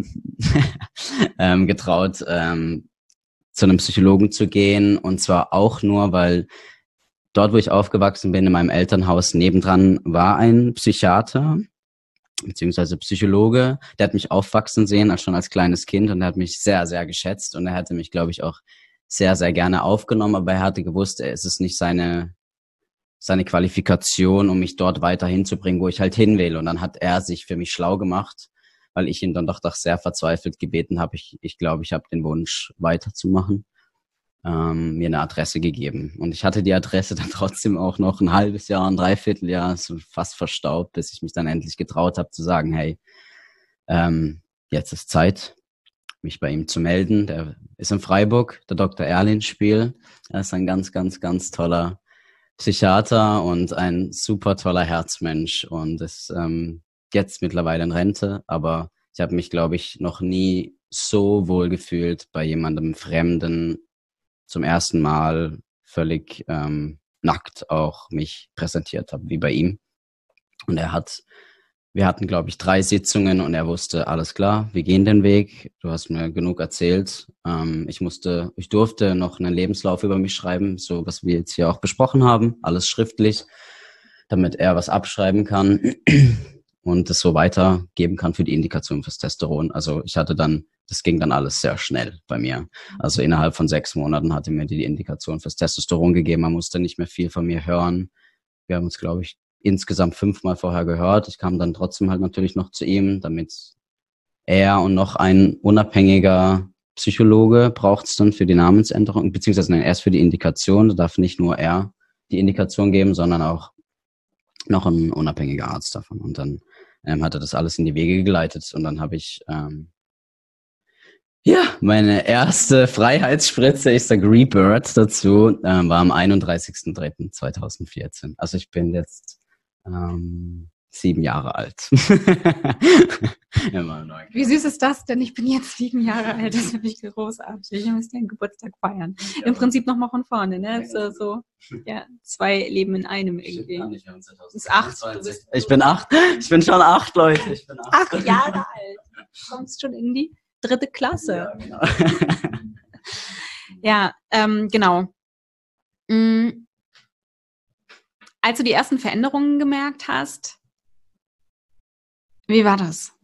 getraut, zu einem Psychologen zu gehen. Und zwar auch nur, weil dort, wo ich aufgewachsen bin, in meinem Elternhaus nebendran, war ein Psychiater beziehungsweise Psychologe. Der hat mich aufwachsen sehen, schon als kleines Kind und er hat mich sehr, sehr geschätzt und er hätte mich, glaube ich, auch sehr, sehr gerne aufgenommen, aber er hatte gewusst, es ist nicht seine Qualifikation, um mich dort weiter hinzubringen, wo ich halt hin will. Und dann hat er sich für mich schlau gemacht, weil ich ihn dann doch sehr verzweifelt gebeten habe. Ich glaube, ich habe den Wunsch weiterzumachen. Mir eine Adresse gegeben. Und ich hatte die Adresse dann trotzdem auch noch ein halbes Jahr, ein Dreivierteljahr, so fast verstaubt, bis ich mich dann endlich getraut habe zu sagen, hey, jetzt ist Zeit, mich bei ihm zu melden. Der ist in Freiburg, der Dr. Erlin-Spiel. Er ist ein ganz, ganz, ganz toller Psychiater und ein super toller Herzmensch und ist jetzt mittlerweile in Rente, aber ich habe mich, glaube ich, noch nie so wohl gefühlt bei jemandem Fremden, zum ersten Mal völlig nackt auch mich präsentiert habe, wie bei ihm. Und wir hatten, glaube ich, 3 Sitzungen und er wusste, alles klar, wir gehen den Weg. Du hast mir genug erzählt. Ich durfte noch einen Lebenslauf über mich schreiben, so was wir jetzt hier auch besprochen haben, alles schriftlich, damit er was abschreiben kann und es so weitergeben kann für die Indikation fürs Testosteron. Also das ging dann alles sehr schnell bei mir. Also innerhalb von 6 Monaten hatte mir die Indikation fürs Testosteron gegeben. Man musste nicht mehr viel von mir hören. Wir haben uns, glaube ich, insgesamt 5-mal vorher gehört. Ich kam dann trotzdem halt natürlich noch zu ihm, damit er und noch ein unabhängiger Psychologe braucht es dann für die Namensänderung, beziehungsweise erst für die Indikation. Da darf nicht nur er die Indikation geben, sondern auch noch ein unabhängiger Arzt davon. Und dann hat er das alles in die Wege geleitet und dann habe ich meine erste Freiheitsspritze, ich sag Rebirth dazu, war am 31.03.2014. Also ich bin jetzt 7 Jahre alt. Immer neu. Wie süß ist das denn? Ich bin jetzt 7 Jahre alt. Das finde ich großartig. Ich muss den Geburtstag feiern. Ja. Im Prinzip nochmal von vorne, ne? So, 2 Leben in einem irgendwie. Du bist 8. Ich bin 8. Ich bin schon 8, Leute. Ich bin 8 Jahre alt. Du kommst schon in die 3. Klasse. Ja, genau. Als du die ersten Veränderungen gemerkt hast, wie war das?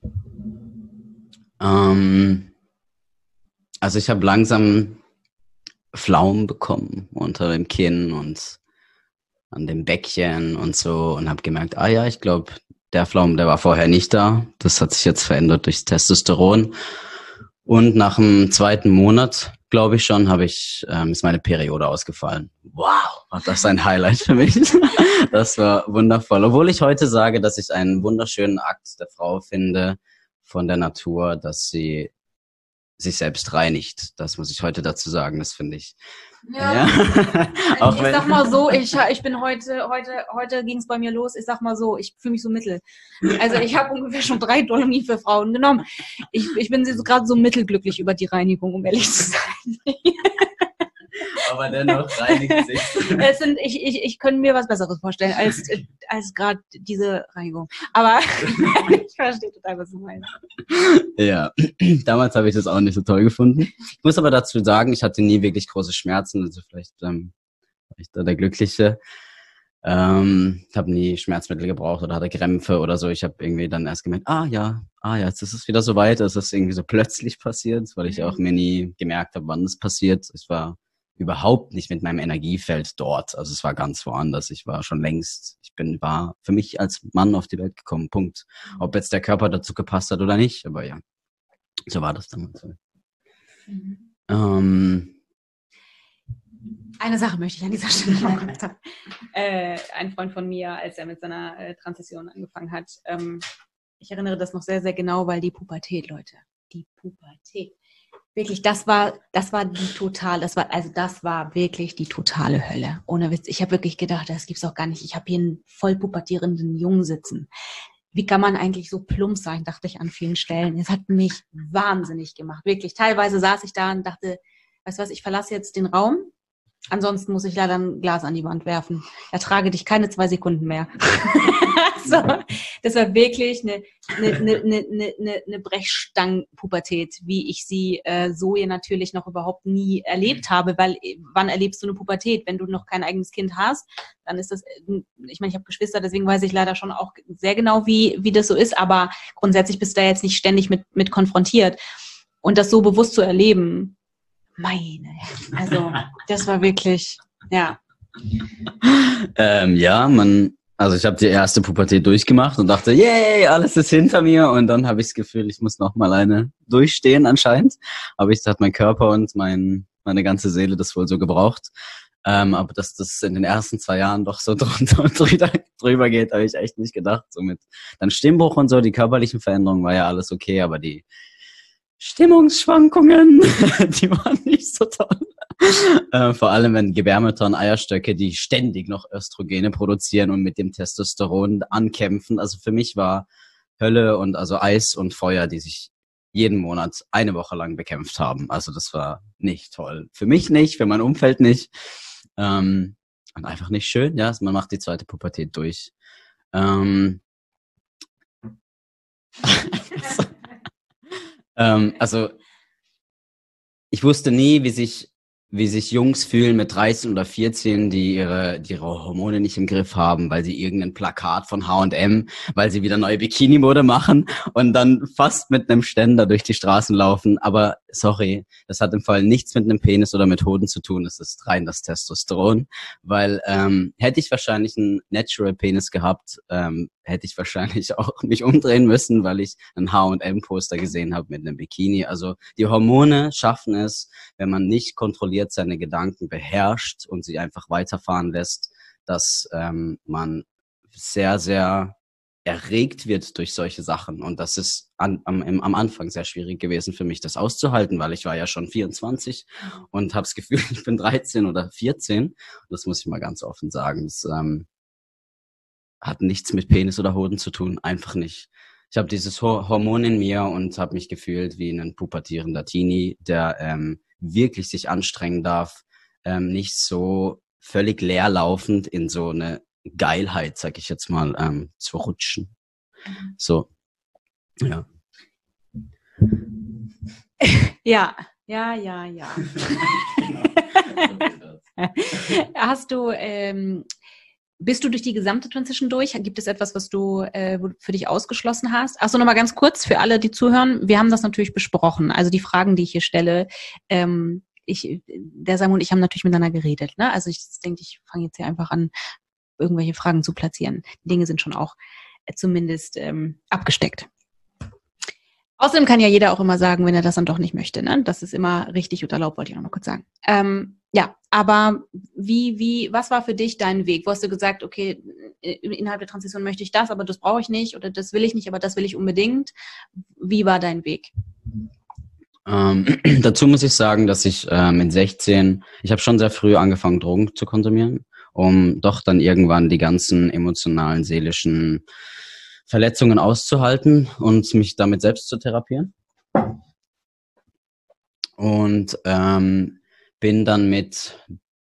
Also ich habe langsam Flaum bekommen unter dem Kinn und an dem Bäckchen und so und habe gemerkt, ich glaube, der Flaum, der war vorher nicht da. Das hat sich jetzt verändert durchs Testosteron. Und nach dem 2. Monat, glaube ich schon, ist meine Periode ausgefallen. Wow, war das ein Highlight für mich. Das war wundervoll. Obwohl ich heute sage, dass ich einen wunderschönen Akt der Frau finde von der Natur, dass sie sich selbst reinigt. Das muss ich heute dazu sagen. Das finde ich. Ja. Auch ich sag mal so, ich bin heute ging es bei mir los. Ich sag mal so, ich fühle mich so mittel. Also ich habe ungefähr schon 3 Dolomie für Frauen genommen. Ich bin so gerade so mittelglücklich über die Reinigung, um ehrlich zu sein. Aber dennoch reinigt sich. Ich könnte mir was Besseres vorstellen als gerade diese Reinigung. Aber ich verstehe total, was du meinst. Ja, damals habe ich das auch nicht so toll gefunden. Ich muss aber dazu sagen, ich hatte nie wirklich große Schmerzen, also vielleicht war ich da der Glückliche. Ich habe nie Schmerzmittel gebraucht oder hatte Krämpfe oder so. Ich habe irgendwie dann erst gemerkt, jetzt ist es wieder so weit. Es ist irgendwie so plötzlich passiert, weil ich auch mir nie gemerkt habe, wann es passiert. Ich war überhaupt nicht mit meinem Energiefeld dort. Also es war ganz woanders. Ich war schon längst, war für mich als Mann auf die Welt gekommen. Punkt. Ob jetzt der Körper dazu gepasst hat oder nicht, aber ja, so war das damals. Eine Sache möchte ich an dieser Stelle noch gesagt haben. Ein Freund von mir, als er mit seiner Transition angefangen hat, ich erinnere das noch sehr, sehr genau, weil die Pubertät, Leute, die Pubertät. Wirklich, das war wirklich die totale Hölle. Ohne Witz. Ich habe wirklich gedacht, das gibt's auch gar nicht. Ich habe hier einen voll pubertierenden Jungen sitzen. Wie kann man eigentlich so plump sein, dachte ich an vielen Stellen. Es hat mich wahnsinnig gemacht. Wirklich, teilweise saß ich da und dachte, weißt du was, ich verlasse jetzt den Raum. Ansonsten muss ich leider ein Glas an die Wand werfen. Ertrage dich keine 2 Sekunden mehr. So, das war wirklich eine Brechstangen-Pubertät, wie ich sie so hier natürlich noch überhaupt nie erlebt habe, weil wann erlebst du eine Pubertät? Wenn du noch kein eigenes Kind hast, dann ist das, ich meine, ich habe Geschwister, deswegen weiß ich leider schon auch sehr genau, wie das so ist, aber grundsätzlich bist du da jetzt nicht ständig mit konfrontiert. Und das so bewusst zu erleben, also das war wirklich, ja. Also ich habe die erste Pubertät durchgemacht und dachte, yay, alles ist hinter mir. Und dann habe ich das Gefühl, ich muss noch mal eine durchstehen anscheinend. Aber das hat mein Körper und meine ganze Seele das wohl so gebraucht. Aber dass das in den ersten 2 Jahren doch so drüber geht, habe ich echt nicht gedacht. So mit dann Stimmbruch und so, die körperlichen Veränderungen war ja alles okay, aber die Stimmungsschwankungen, die waren nicht so toll. Vor allem, wenn Gebärmütter und Eierstöcke, die ständig noch Östrogene produzieren und mit dem Testosteron ankämpfen. Also für mich war Hölle und also Eis und Feuer, die sich jeden Monat eine Woche lang bekämpft haben. Also das war nicht toll. Für mich nicht, für mein Umfeld nicht. Und einfach nicht schön. Ja, man macht die zweite Pubertät durch. Also ich wusste nie, wie sich Jungs fühlen mit 13 oder 14, die ihre Hormone nicht im Griff haben, weil sie irgendein Plakat von H&M, weil sie wieder neue Bikini-Mode machen und dann fast mit einem Ständer durch die Straßen laufen. Aber sorry, das hat im Fall nichts mit einem Penis oder mit Hoden zu tun. Es ist rein das Testosteron, weil hätte ich wahrscheinlich einen Natural Penis gehabt, hätte ich wahrscheinlich auch mich umdrehen müssen, weil ich ein H&M-Poster gesehen habe mit einem Bikini. Also die Hormone schaffen es, wenn man nicht kontrolliert seine Gedanken beherrscht und sie einfach weiterfahren lässt, dass man sehr, sehr erregt wird durch solche Sachen. Und das ist am Anfang sehr schwierig gewesen für mich, das auszuhalten, weil ich war ja schon 24 und habe das Gefühl, ich bin 13 oder 14. Das muss ich mal ganz offen sagen. Das hat nichts mit Penis oder Hoden zu tun, einfach nicht. Ich habe dieses Hormon in mir und habe mich gefühlt wie ein pubertierender Teenie, der wirklich sich anstrengen darf, nicht so völlig leerlaufend in so eine Geilheit, sag ich jetzt mal, zu rutschen. So, ja. Ja. Bist du durch die gesamte Transition durch? Gibt es etwas, was du für dich ausgeschlossen hast? Achso, nochmal ganz kurz für alle, die zuhören. Wir haben das natürlich besprochen. Also die Fragen, die ich hier stelle, der Samu und ich haben natürlich miteinander geredet. Ne? Also ich denke, ich fange jetzt hier einfach an, irgendwelche Fragen zu platzieren. Die Dinge sind schon auch zumindest abgesteckt. Außerdem kann ja jeder auch immer sagen, wenn er das dann doch nicht möchte. Ne? Das ist immer richtig und erlaubt, wollte ich nochmal kurz sagen. Ja, aber was war für dich dein Weg? Wo hast du gesagt, okay, innerhalb der Transition möchte ich das, aber das brauche ich nicht oder das will ich nicht, aber das will ich unbedingt. Wie war dein Weg? Dazu muss ich sagen, dass ich mit 16, ich habe schon sehr früh angefangen, Drogen zu konsumieren, um doch dann irgendwann die ganzen emotionalen, seelischen Verletzungen auszuhalten und mich damit selbst zu therapieren. Und bin dann mit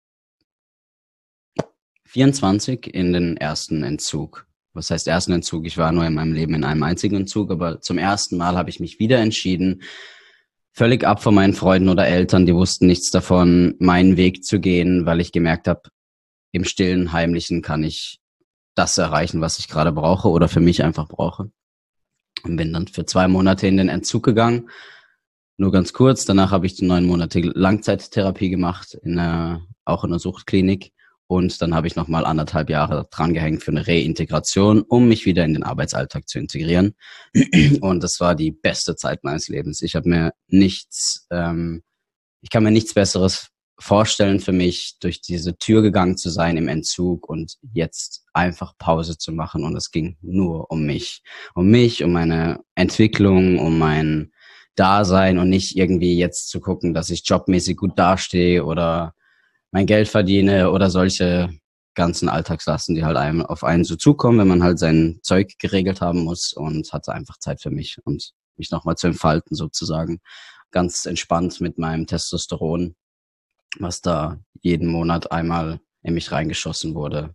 24 in den ersten Entzug. Was heißt ersten Entzug? Ich war nur in meinem Leben in einem einzigen Entzug, aber zum ersten Mal habe ich mich wieder entschieden, völlig ab von meinen Freunden oder Eltern, die wussten nichts davon, meinen Weg zu gehen, weil ich gemerkt habe, im Stillen, Heimlichen kann ich das erreichen, was ich gerade brauche oder für mich einfach brauche. Und bin dann für 2 Monate in den Entzug gegangen. Nur ganz kurz, danach habe ich 9 Monate Langzeittherapie gemacht, auch in einer Suchtklinik. Und dann habe ich nochmal 1,5 Jahre drangehängt für eine Reintegration, um mich wieder in den Arbeitsalltag zu integrieren. Und das war die beste Zeit meines Lebens. Ich kann mir nichts Besseres vorstellen für mich, durch diese Tür gegangen zu sein im Entzug und jetzt einfach Pause zu machen. Und es ging nur um mich, um meine Entwicklung, um mein Dasein und nicht irgendwie jetzt zu gucken, dass ich jobmäßig gut dastehe oder mein Geld verdiene oder solche ganzen Alltagslasten, die halt einem auf einen so zukommen, wenn man halt sein Zeug geregelt haben muss, und hatte einfach Zeit für mich und mich nochmal zu entfalten sozusagen. Ganz entspannt mit meinem Testosteron, was da jeden Monat einmal in mich reingeschossen wurde.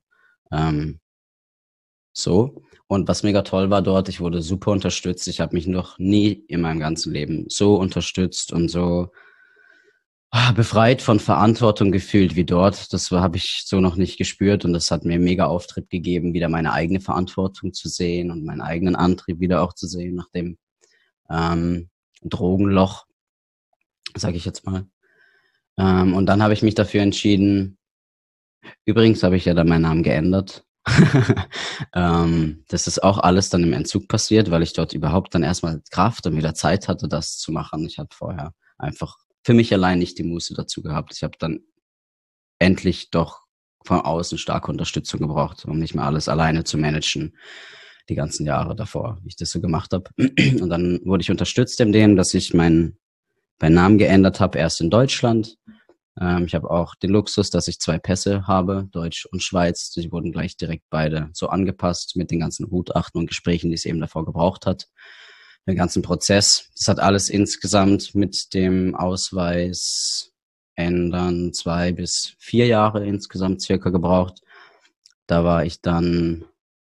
So. Und was mega toll war dort, ich wurde super unterstützt. Ich habe mich noch nie in meinem ganzen Leben so unterstützt und so befreit von Verantwortung gefühlt wie dort. Das habe ich so noch nicht gespürt, und das hat mir mega Auftrieb gegeben, wieder meine eigene Verantwortung zu sehen und meinen eigenen Antrieb wieder auch zu sehen nach dem Drogenloch, sage ich jetzt mal. Und dann habe ich mich dafür entschieden, übrigens habe ich ja dann meinen Namen geändert. Das ist auch alles dann im Entzug passiert, weil ich dort überhaupt dann erstmal Kraft und wieder Zeit hatte, das zu machen. Ich habe vorher einfach für mich allein nicht die Muße dazu gehabt. Ich habe dann endlich doch von außen starke Unterstützung gebraucht, um nicht mehr alles alleine zu managen, die ganzen Jahre davor, wie ich das so gemacht habe. Und dann wurde ich unterstützt in dem, dass ich meinen Namen geändert habe, erst in Deutschland. Ich habe auch den Luxus, dass ich 2 Pässe habe, Deutsch und Schweiz. Die wurden gleich direkt beide so angepasst mit den ganzen Gutachten und Gesprächen, die es eben davor gebraucht hat. Den ganzen Prozess. Das hat alles insgesamt mit dem Ausweis ändern 2 bis 4 Jahre insgesamt circa gebraucht. Da war ich dann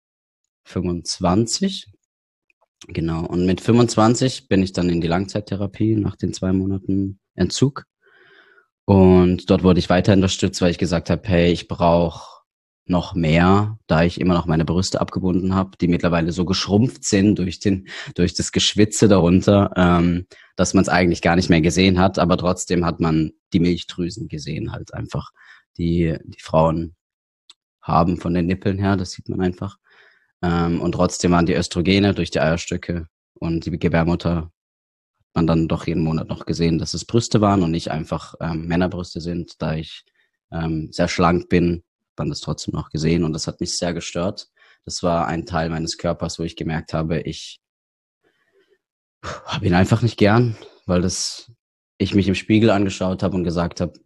25. Genau. Und mit 25 bin ich dann in die Langzeittherapie nach den 2 Monaten Entzug. Und dort wurde ich weiter unterstützt, weil ich gesagt habe, hey, ich brauche noch mehr, da ich immer noch meine Brüste abgebunden habe, die mittlerweile so geschrumpft sind durch das Geschwitze darunter, dass man es eigentlich gar nicht mehr gesehen hat, aber trotzdem hat man die Milchdrüsen gesehen halt einfach, die Frauen haben von den Nippeln her, das sieht man einfach. Und trotzdem waren die Östrogene durch die Eierstöcke und die Gebärmutter, man dann doch jeden Monat noch gesehen, dass es Brüste waren und nicht einfach Männerbrüste sind. Da ich sehr schlank bin, hat man das trotzdem noch gesehen, und das hat mich sehr gestört. Das war ein Teil meines Körpers, wo ich gemerkt habe, ich habe ihn einfach nicht gern, weil ich mich im Spiegel angeschaut habe und gesagt habe,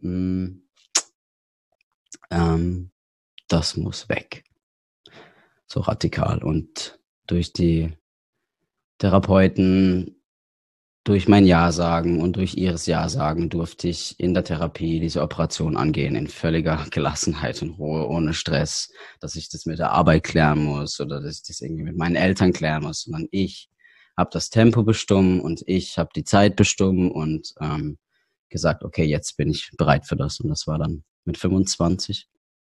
das muss weg. So radikal. Und durch die Therapeuten, durch mein Ja sagen und durch ihres Ja sagen durfte ich in der Therapie diese Operation angehen, in völliger Gelassenheit und Ruhe, ohne Stress, dass ich das mit der Arbeit klären muss oder dass ich das irgendwie mit meinen Eltern klären muss, sondern ich habe das Tempo bestimmt und ich habe die Zeit bestimmt und gesagt, okay, jetzt bin ich bereit für das. Und das war dann mit 25.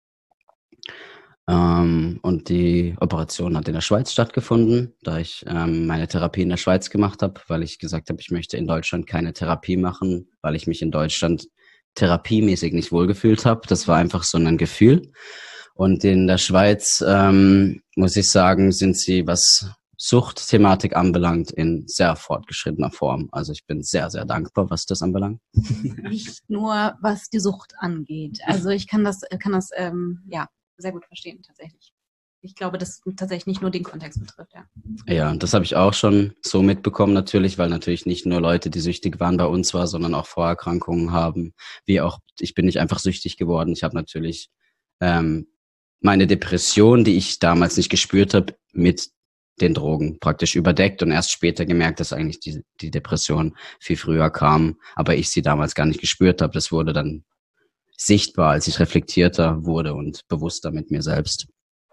Und die Operation hat in der Schweiz stattgefunden, da ich meine Therapie in der Schweiz gemacht habe, weil ich gesagt habe, ich möchte in Deutschland keine Therapie machen, weil ich mich in Deutschland therapiemäßig nicht wohlgefühlt habe. Das war einfach so ein Gefühl. Und in der Schweiz, muss ich sagen, sind sie, was Suchtthematik anbelangt, in sehr fortgeschrittener Form. Also ich bin sehr, sehr dankbar, was das anbelangt. Nicht nur, was die Sucht angeht. Also ich kann das ja sehr gut verstehen, tatsächlich. Ich glaube, das tatsächlich nicht nur den Kontext betrifft, ja. Ja, das habe ich auch schon so mitbekommen natürlich, weil natürlich nicht nur Leute, die süchtig waren, bei uns war, sondern auch Vorerkrankungen haben. Wie auch, ich bin nicht einfach süchtig geworden. Ich habe natürlich meine Depression, die ich damals nicht gespürt habe, mit den Drogen praktisch überdeckt und erst später gemerkt, dass eigentlich die Depression viel früher kam, aber ich sie damals gar nicht gespürt habe. Das wurde dann sichtbar, als ich reflektierter wurde und bewusster mit mir selbst.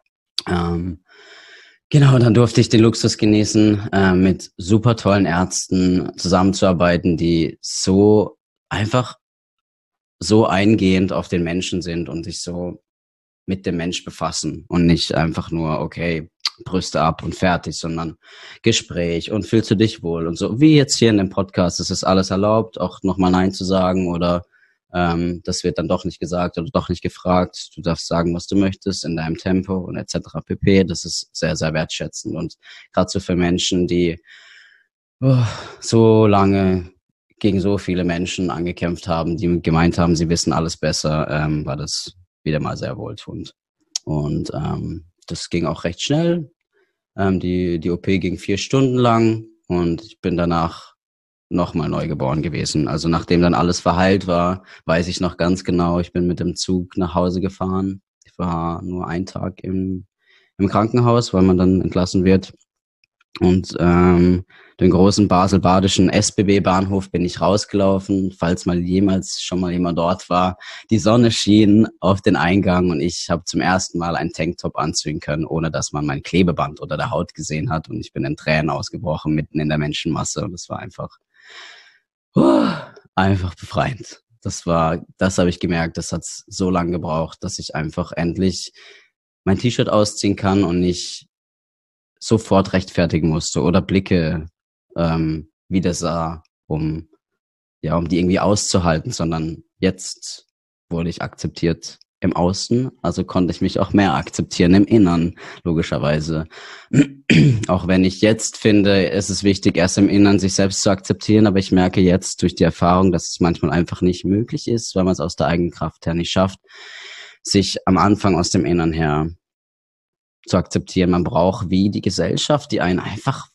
Genau, dann durfte ich den Luxus genießen, mit super tollen Ärzten zusammenzuarbeiten, die so einfach so eingehend auf den Menschen sind und sich so mit dem Mensch befassen und nicht einfach nur, okay, Brüste ab und fertig, sondern Gespräch und fühlst du dich wohl und so. Wie jetzt hier in dem Podcast, es ist alles erlaubt, auch nochmal Nein zu sagen oder das wird dann doch nicht gesagt oder doch nicht gefragt. Du darfst sagen, was du möchtest in deinem Tempo und etc. pp. Das ist sehr, sehr wertschätzend und gerade so für Menschen, die so lange gegen so viele Menschen angekämpft haben, die gemeint haben, sie wissen alles besser, war das wieder mal sehr wohltuend. Und das ging auch recht schnell. Die OP ging 4 Stunden lang und ich bin danach nochmal neu geboren gewesen. Also nachdem dann alles verheilt war, weiß ich noch ganz genau, ich bin mit dem Zug nach Hause gefahren. Ich war nur einen Tag im Krankenhaus, weil man dann entlassen wird. Und den großen Basel-Badischen SBB-Bahnhof bin ich rausgelaufen, falls mal jemals schon mal jemand dort war. Die Sonne schien auf den Eingang und ich habe zum ersten Mal einen Tanktop anziehen können, ohne dass man mein Klebeband unter der Haut gesehen hat. Und ich bin in Tränen ausgebrochen, mitten in der Menschenmasse. Und es war einfach befreiend. Das habe ich gemerkt, das hat so lange gebraucht, dass ich einfach endlich mein T-Shirt ausziehen kann und nicht sofort rechtfertigen musste oder Blicke wieder sah, um die irgendwie auszuhalten, sondern jetzt wurde ich akzeptiert im Außen, also konnte ich mich auch mehr akzeptieren im Innern, logischerweise. Auch wenn ich jetzt finde, es ist wichtig, erst im Innern sich selbst zu akzeptieren, aber ich merke jetzt durch die Erfahrung, dass es manchmal einfach nicht möglich ist, weil man es aus der eigenen Kraft her nicht schafft, sich am Anfang aus dem Innern her zu akzeptieren. Man braucht wie die Gesellschaft, die einen einfach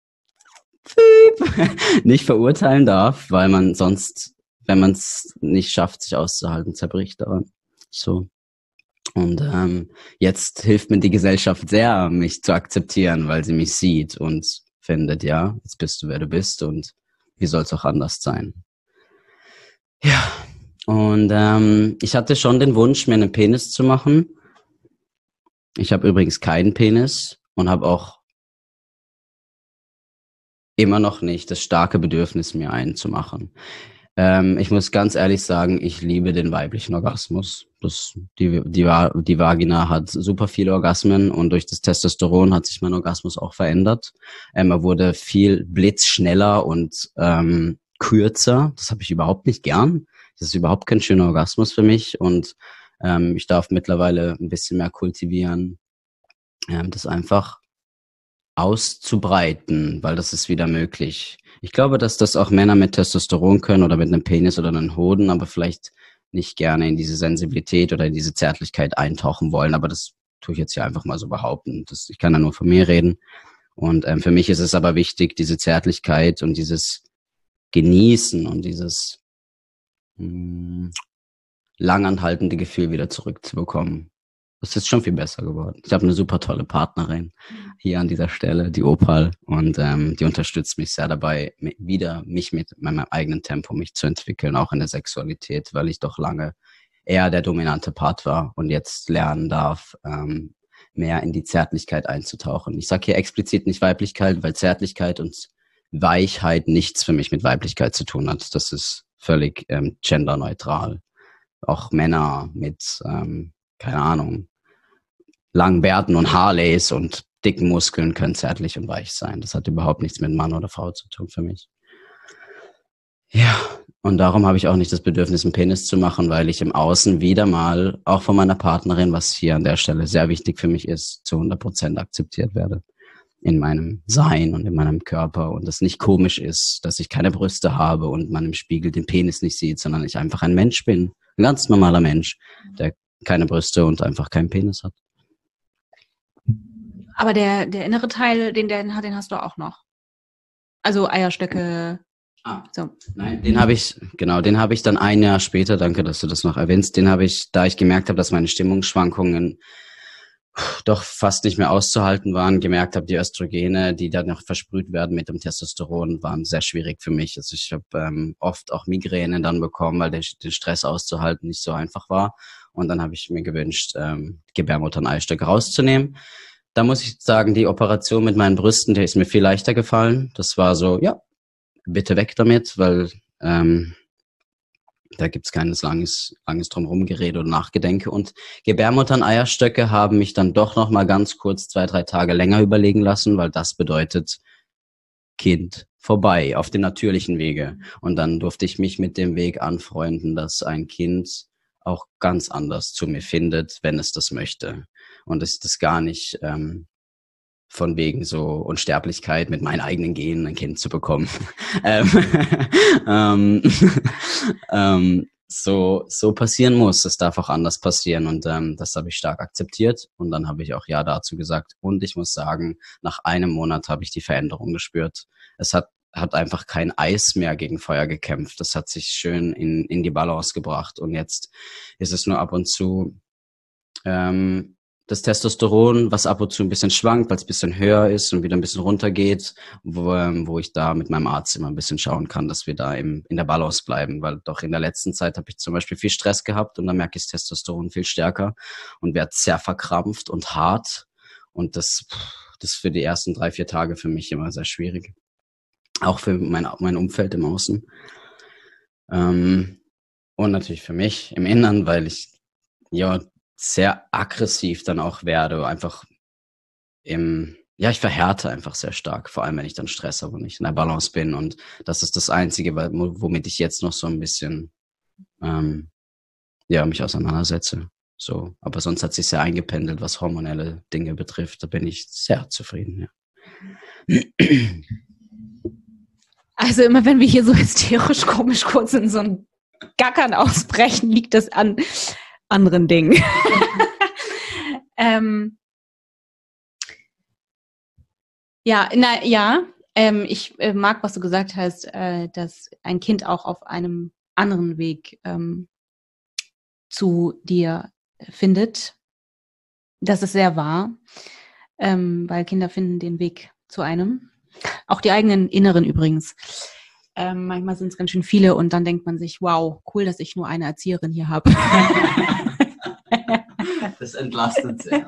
nicht verurteilen darf, weil man sonst, wenn man es nicht schafft, sich auszuhalten, zerbricht daran. So. Und jetzt hilft mir die Gesellschaft sehr, mich zu akzeptieren, weil sie mich sieht und findet, ja, jetzt bist du, wer du bist und wie soll es auch anders sein? Ja, und ich hatte schon den Wunsch, mir einen Penis zu machen. Ich habe übrigens keinen Penis und habe auch immer noch nicht das starke Bedürfnis, mir einen zu machen. Ich muss ganz ehrlich sagen, ich liebe den weiblichen Orgasmus. Die Vagina hat super viele Orgasmen und durch das Testosteron hat sich mein Orgasmus auch verändert. Er wurde viel blitzschneller und kürzer. Das habe ich überhaupt nicht gern. Das ist überhaupt kein schöner Orgasmus für mich und ich darf mittlerweile ein bisschen mehr kultivieren, das einfach auszubreiten, weil das ist wieder möglich. Ich glaube, dass das auch Männer mit Testosteron können oder mit einem Penis oder einem Hoden, aber vielleicht nicht gerne in diese Sensibilität oder in diese Zärtlichkeit eintauchen wollen. Aber das tue ich jetzt hier einfach mal so behaupten. Ich kann ja nur von mir reden. Und für mich ist es aber wichtig, diese Zärtlichkeit und dieses Genießen und dieses langanhaltende Gefühl wieder zurückzubekommen. Das ist schon viel besser geworden. Ich habe eine super tolle Partnerin hier an dieser Stelle, die Opal, und die unterstützt mich sehr dabei, mich mit meinem eigenen Tempo mich zu entwickeln, auch in der Sexualität, weil ich doch lange eher der dominante Part war und jetzt lernen darf, mehr in die Zärtlichkeit einzutauchen. Ich sage hier explizit nicht Weiblichkeit, weil Zärtlichkeit und Weichheit nichts für mich mit Weiblichkeit zu tun hat. Das ist völlig genderneutral. Auch Männer mit, keine Ahnung, langen Bärten und Harleys und dicken Muskeln können zärtlich und weich sein. Das hat überhaupt nichts mit Mann oder Frau zu tun für mich. Ja, und darum habe ich auch nicht das Bedürfnis, einen Penis zu machen, weil ich im Außen wieder mal, auch von meiner Partnerin, was hier an der Stelle sehr wichtig für mich ist, zu 100% akzeptiert werde. In meinem Sein und in meinem Körper und es nicht komisch ist, dass ich keine Brüste habe und man im Spiegel den Penis nicht sieht, sondern ich einfach ein Mensch bin. Ein ganz normaler Mensch, der keine Brüste und einfach keinen Penis hat. Aber der innere Teil, den hast du auch noch. Also Eierstöcke. So. Nein, den habe ich dann ein Jahr später, danke, dass du das noch erwähnst, den habe ich, da ich gemerkt habe, dass meine Stimmungsschwankungen doch fast nicht mehr auszuhalten waren, gemerkt habe, die Östrogene, die dann noch versprüht werden mit dem Testosteron, waren sehr schwierig für mich. Also ich habe oft auch Migräne dann bekommen, weil den Stress auszuhalten nicht so einfach war. Und dann habe ich mir gewünscht, Gebärmutter- und Eistöcke rauszunehmen. Da muss ich sagen, die Operation mit meinen Brüsten, die ist mir viel leichter gefallen. Das war so, ja, bitte weg damit, weil da gibt's keines langes drumherum Gerede und Nachgedenke. Und Gebärmutter- und Eierstöcke haben mich dann doch noch mal ganz kurz 2-3 Tage länger überlegen lassen, weil das bedeutet Kind vorbei auf dem natürlichen Wege. Und dann durfte ich mich mit dem Weg anfreunden, dass ein Kind auch ganz anders zu mir findet, wenn es das möchte. Und dass das gar nicht von wegen so Unsterblichkeit mit meinen eigenen Genen ein Kind zu bekommen. So passieren muss. Es darf auch anders passieren. Und das habe ich stark akzeptiert. Und dann habe ich auch Ja dazu gesagt. Und ich muss sagen, nach einem Monat habe ich die Veränderung gespürt. Es hat einfach kein Eis mehr gegen Feuer gekämpft. Das hat sich schön in die Balance gebracht. Und jetzt ist es nur ab und zu das Testosteron, was ab und zu ein bisschen schwankt, weil es ein bisschen höher ist und wieder ein bisschen runtergeht, wo ich da mit meinem Arzt immer ein bisschen schauen kann, dass wir da in der Balance bleiben, weil doch in der letzten Zeit habe ich zum Beispiel viel Stress gehabt und dann merke ich das Testosteron viel stärker und werde sehr verkrampft und hart und das ist für die ersten 3-4 Tage für mich immer sehr schwierig. Auch für mein Umfeld im Außen. Und natürlich für mich im Inneren, weil ich sehr aggressiv dann auch werde, einfach ich verhärte einfach sehr stark, vor allem wenn ich dann Stress habe und nicht in der Balance bin und das ist das Einzige, womit ich jetzt noch so ein bisschen mich auseinandersetze. So, aber sonst hat sich sehr eingependelt, was hormonelle Dinge betrifft. Da bin ich sehr zufrieden, ja. Also immer wenn wir hier so hysterisch, komisch kurz in so ein Gackern ausbrechen, liegt das an anderen Dingen. Ich mag, was du gesagt hast, dass ein Kind auch auf einem anderen Weg zu dir findet. Das ist sehr wahr, weil Kinder finden den Weg zu einem. Auch die eigenen Inneren übrigens. Manchmal sind es ganz schön viele und dann denkt man sich, wow, cool, dass ich nur eine Erzieherin hier habe. Das entlastet sehr.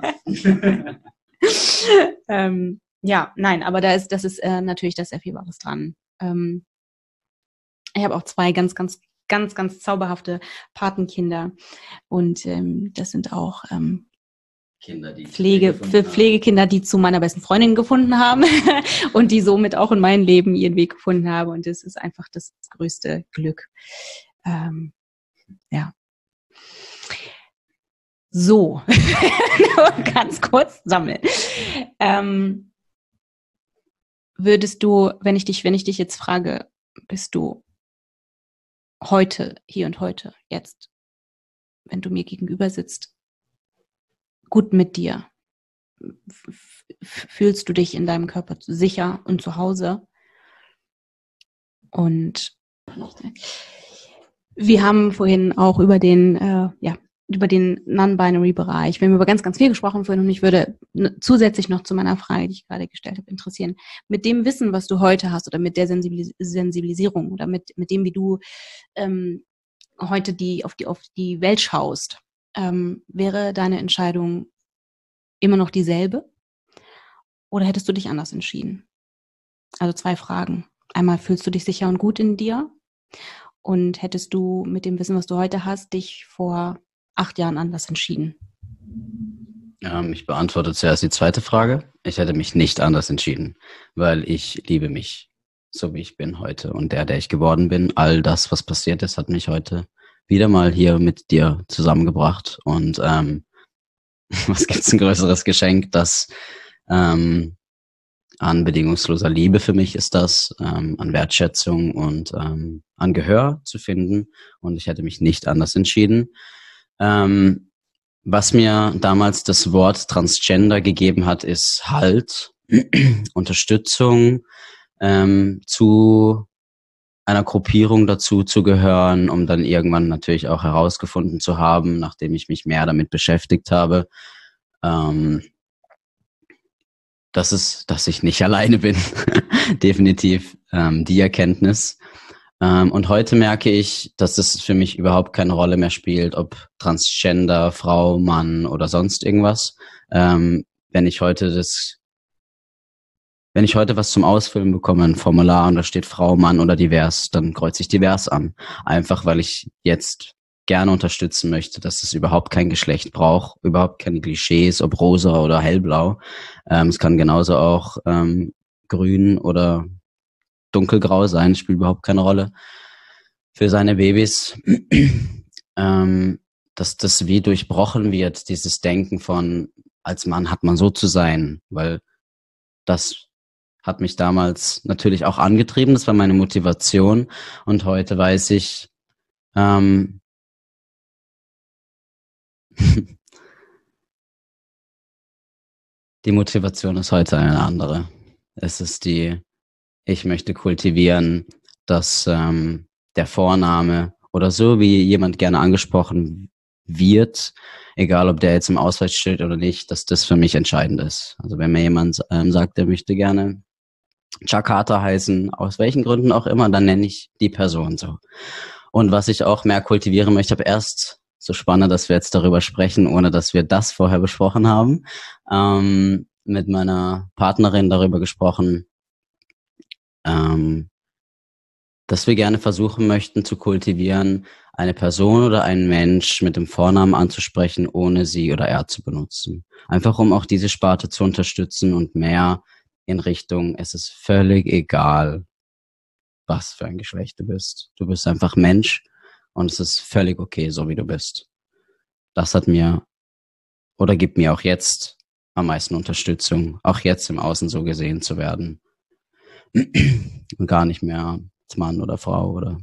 Aber das ist natürlich da sehr viel Wahres dran. Ich habe auch 2 ganz, ganz, ganz, ganz zauberhafte Patenkinder und das sind auch Kinder, die Pflegekinder, die zu meiner besten Freundin gefunden haben und die somit auch in mein Leben ihren Weg gefunden haben. Und das ist einfach das größte Glück. So, nur ganz kurz sammeln. Würdest du, wenn ich dich jetzt frage, bist du heute, hier und heute, jetzt, wenn du mir gegenüber sitzt, gut mit dir? Fühlst du dich in deinem Körper sicher und zu Hause? Und wir haben vorhin auch über den Non-Binary-Bereich, wir haben über ganz, ganz viel gesprochen vorhin und ich würde zusätzlich noch zu meiner Frage, die ich gerade gestellt habe, interessieren. Mit dem Wissen, was du heute hast oder mit der Sensibilisierung oder mit dem, wie du heute auf die Welt schaust, wäre deine Entscheidung immer noch dieselbe? Oder hättest du dich anders entschieden? Also 2 Fragen. Einmal, fühlst du dich sicher und gut in dir? Und hättest du mit dem Wissen, was du heute hast, dich vor 8 Jahren anders entschieden? Ich beantworte zuerst die zweite Frage. Ich hätte mich nicht anders entschieden, weil ich liebe mich, so wie ich bin heute. Und der ich geworden bin, all das, was passiert ist, hat mich heute wieder mal hier mit dir zusammengebracht. Und was gibt's ein größeres Geschenk, das an bedingungsloser Liebe für mich ist das, an Wertschätzung und an Gehör zu finden. Und ich hätte mich nicht anders entschieden. Was mir damals das Wort Transgender gegeben hat, ist Halt, Unterstützung, zu einer Gruppierung dazu zu gehören, um dann irgendwann natürlich auch herausgefunden zu haben, nachdem ich mich mehr damit beschäftigt habe, ähm, dass ich nicht alleine bin. Definitiv die Erkenntnis. Und heute merke ich, dass es für mich überhaupt keine Rolle mehr spielt, ob Transgender, Frau, Mann oder sonst irgendwas. Wenn ich heute was zum Ausfüllen bekomme, ein Formular und da steht Frau, Mann oder divers, dann kreuze ich divers an. Einfach weil ich jetzt gerne unterstützen möchte, dass es überhaupt kein Geschlecht braucht, überhaupt keine Klischees, ob rosa oder hellblau. Es kann genauso auch grün oder dunkelgrau sein, spielt überhaupt keine Rolle. Für seine Babys, dass das wie durchbrochen wird, dieses Denken von, als Mann hat man so zu sein, weil das hat mich damals natürlich auch angetrieben, das war meine Motivation und heute weiß ich, die Motivation ist heute eine andere. Es ist ich möchte kultivieren, dass der Vorname oder so, wie jemand gerne angesprochen wird, egal ob der jetzt im Ausweis steht oder nicht, dass das für mich entscheidend ist. Also wenn mir jemand sagt, der möchte gerne Jakarta heißen, aus welchen Gründen auch immer, dann nenne ich die Person so. Und was ich auch mehr kultivieren möchte, habe erst so spannend, dass wir jetzt darüber sprechen, ohne dass wir das vorher besprochen haben, mit meiner Partnerin darüber gesprochen, dass wir gerne versuchen möchten zu kultivieren, eine Person oder einen Mensch mit dem Vornamen anzusprechen, ohne sie oder er zu benutzen. Einfach um auch diese Sparte zu unterstützen und mehr in Richtung, es ist völlig egal, was für ein Geschlecht du bist. Du bist einfach Mensch und es ist völlig okay, so wie du bist. Das hat mir oder gibt mir auch jetzt am meisten Unterstützung, auch jetzt im Außen so gesehen zu werden. Und gar nicht mehr als Mann oder Frau oder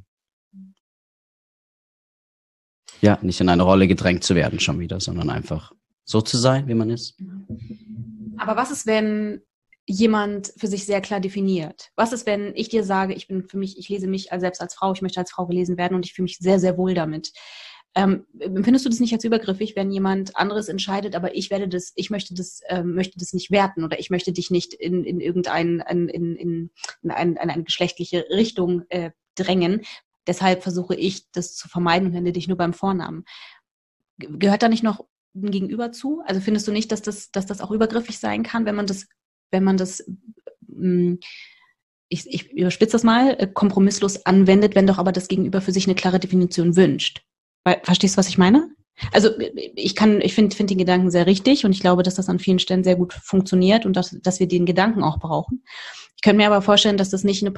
ja, nicht in eine Rolle gedrängt zu werden schon wieder, sondern einfach so zu sein, wie man ist. Aber was ist, wenn jemand für sich sehr klar definiert? Was ist, wenn ich dir sage, ich lese mich selbst als Frau, ich möchte als Frau gelesen werden und ich fühle mich sehr, sehr wohl damit? Empfindest du das nicht als übergriffig, wenn jemand anderes entscheidet, aber möchte das nicht werten oder ich möchte dich nicht in eine geschlechtliche Richtung drängen? Deshalb versuche ich, das zu vermeiden und nenne dich nur beim Vornamen. Gehört da nicht noch ein Gegenüber zu? Also findest du nicht, dass das auch übergriffig sein kann, wenn man das ich überspitze das mal, kompromisslos anwendet, wenn doch aber das Gegenüber für sich eine klare Definition wünscht? Verstehst du, was ich meine? Also ich finde den Gedanken sehr richtig und ich glaube, dass das an vielen Stellen sehr gut funktioniert und dass wir den Gedanken auch brauchen. Ich könnte mir aber vorstellen, dass das nicht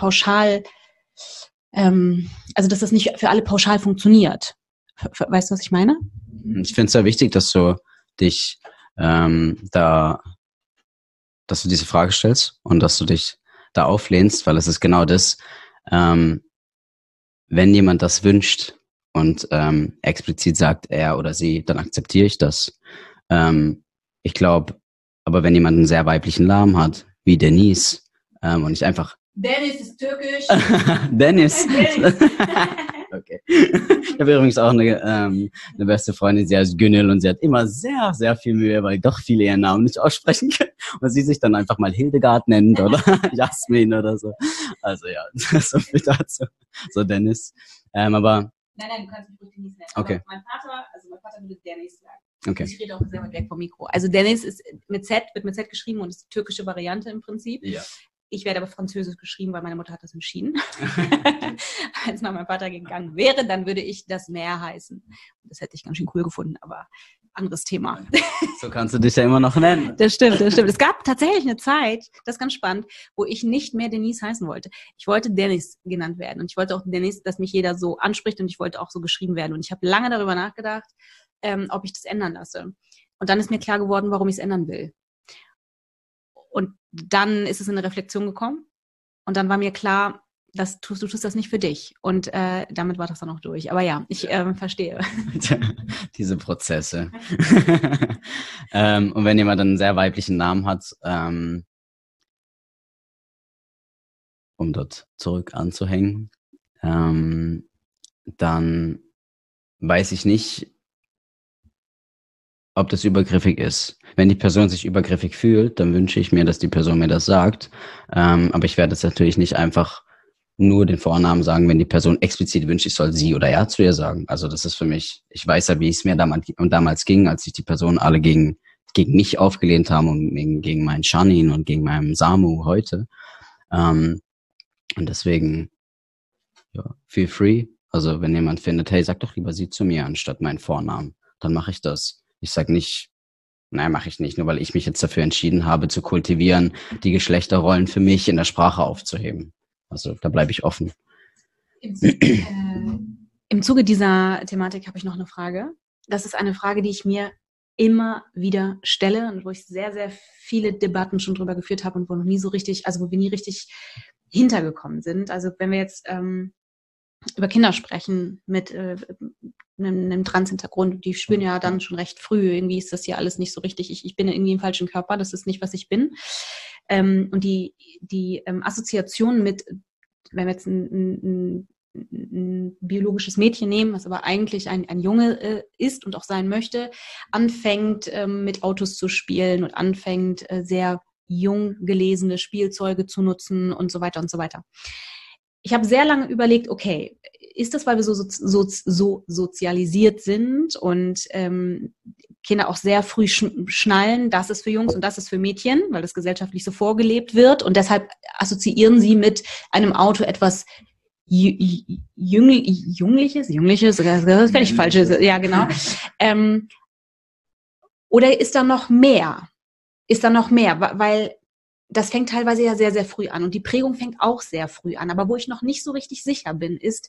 dass das nicht für alle pauschal funktioniert. Weißt du, was ich meine? Ich finde es sehr wichtig, dass du dich dass du diese Frage stellst und dass du dich da auflehnst, weil es ist genau das, wenn jemand das wünscht und explizit sagt er oder sie, dann akzeptiere ich das. Ich glaube, aber wenn jemand einen sehr weiblichen Namen hat, wie Denise, und ich einfach Dennis ist türkisch. Dennis. Okay. Ich habe übrigens auch eine beste Freundin, sie heißt Günel und sie hat immer sehr, sehr viel Mühe, weil doch viele ihren Namen nicht aussprechen können und sie sich dann einfach mal Hildegard nennt oder Jasmin oder so. Also ja, so viel dazu. So Dennis. Aber Nein, du kannst mich ruhig Dennis nennen. Okay. Aber mein Vater würde Dennis sagen. Okay. Ich rede auch sehr weit weg vom Mikro. Also Dennis ist wird mit Z geschrieben und ist die türkische Variante im Prinzip. Ja. Ich werde aber französisch geschrieben, weil meine Mutter hat das entschieden. Wenn es nach meinem Vater gegangen wäre, dann würde ich das Meer heißen. Das hätte ich ganz schön cool gefunden, aber anderes Thema. So kannst du dich ja immer noch nennen. Das stimmt. Es gab tatsächlich eine Zeit, das ist ganz spannend, wo ich nicht mehr Denise heißen wollte. Ich wollte Dennis genannt werden und ich wollte auch Dennis, dass mich jeder so anspricht und ich wollte auch so geschrieben werden. Und ich habe lange darüber nachgedacht, ob ich das ändern lasse. Und dann ist mir klar geworden, warum ich es ändern will. Und dann ist es in eine Reflexion gekommen und dann war mir klar, du tust das nicht für dich. Und damit war das dann auch durch. Aber ja, ich verstehe. Diese Prozesse. Und wenn jemand einen sehr weiblichen Namen hat, um dort zurück anzuhängen, dann weiß ich nicht, ob das übergriffig ist. Wenn die Person sich übergriffig fühlt, dann wünsche ich mir, dass die Person mir das sagt. Aber ich werde jetzt natürlich nicht einfach nur den Vornamen sagen, wenn die Person explizit wünscht, ich soll sie oder er zu ihr sagen. Also das ist für mich, ich weiß ja, wie es mir damals ging, als sich die Personen alle gegen mich aufgelehnt haben und gegen meinen Shanin und gegen meinen Samu heute. Und deswegen, ja, feel free. Also wenn jemand findet, hey, sag doch lieber sie zu mir anstatt meinen Vornamen, dann mache ich das. Ich sag nicht, nein, mache ich nicht, nur weil ich mich jetzt dafür entschieden habe, zu kultivieren, die Geschlechterrollen für mich in der Sprache aufzuheben. Also da bleibe ich offen. Im Zuge dieser Thematik habe ich noch eine Frage. Das ist eine Frage, die ich mir immer wieder stelle und wo ich sehr, sehr viele Debatten schon drüber geführt habe und wo noch nie so richtig, also wo wir nie richtig hintergekommen sind. Also wenn wir jetzt über Kinder sprechen mit einem Trans-Hintergrund, die spüren ja dann schon recht früh, irgendwie ist das hier alles nicht so richtig, ich bin irgendwie im falschen Körper, das ist nicht, was ich bin. Und die Assoziation mit, wenn wir jetzt ein biologisches Mädchen nehmen, was aber eigentlich ein Junge ist und auch sein möchte, anfängt mit Autos zu spielen und anfängt sehr jung gelesene Spielzeuge zu nutzen und so weiter und so weiter. Ich habe sehr lange überlegt, okay, ist das, weil wir so sozialisiert sind und Kinder auch sehr früh schnallen, das ist für Jungs und das ist für Mädchen, weil das gesellschaftlich so vorgelebt wird und deshalb assoziieren sie mit einem Auto etwas Jüngliches, das ist völlig falsch, ja genau. Oder ist da noch mehr? Weil das fängt teilweise ja sehr, sehr früh an und die Prägung fängt auch sehr früh an. Aber wo ich noch nicht so richtig sicher bin, ist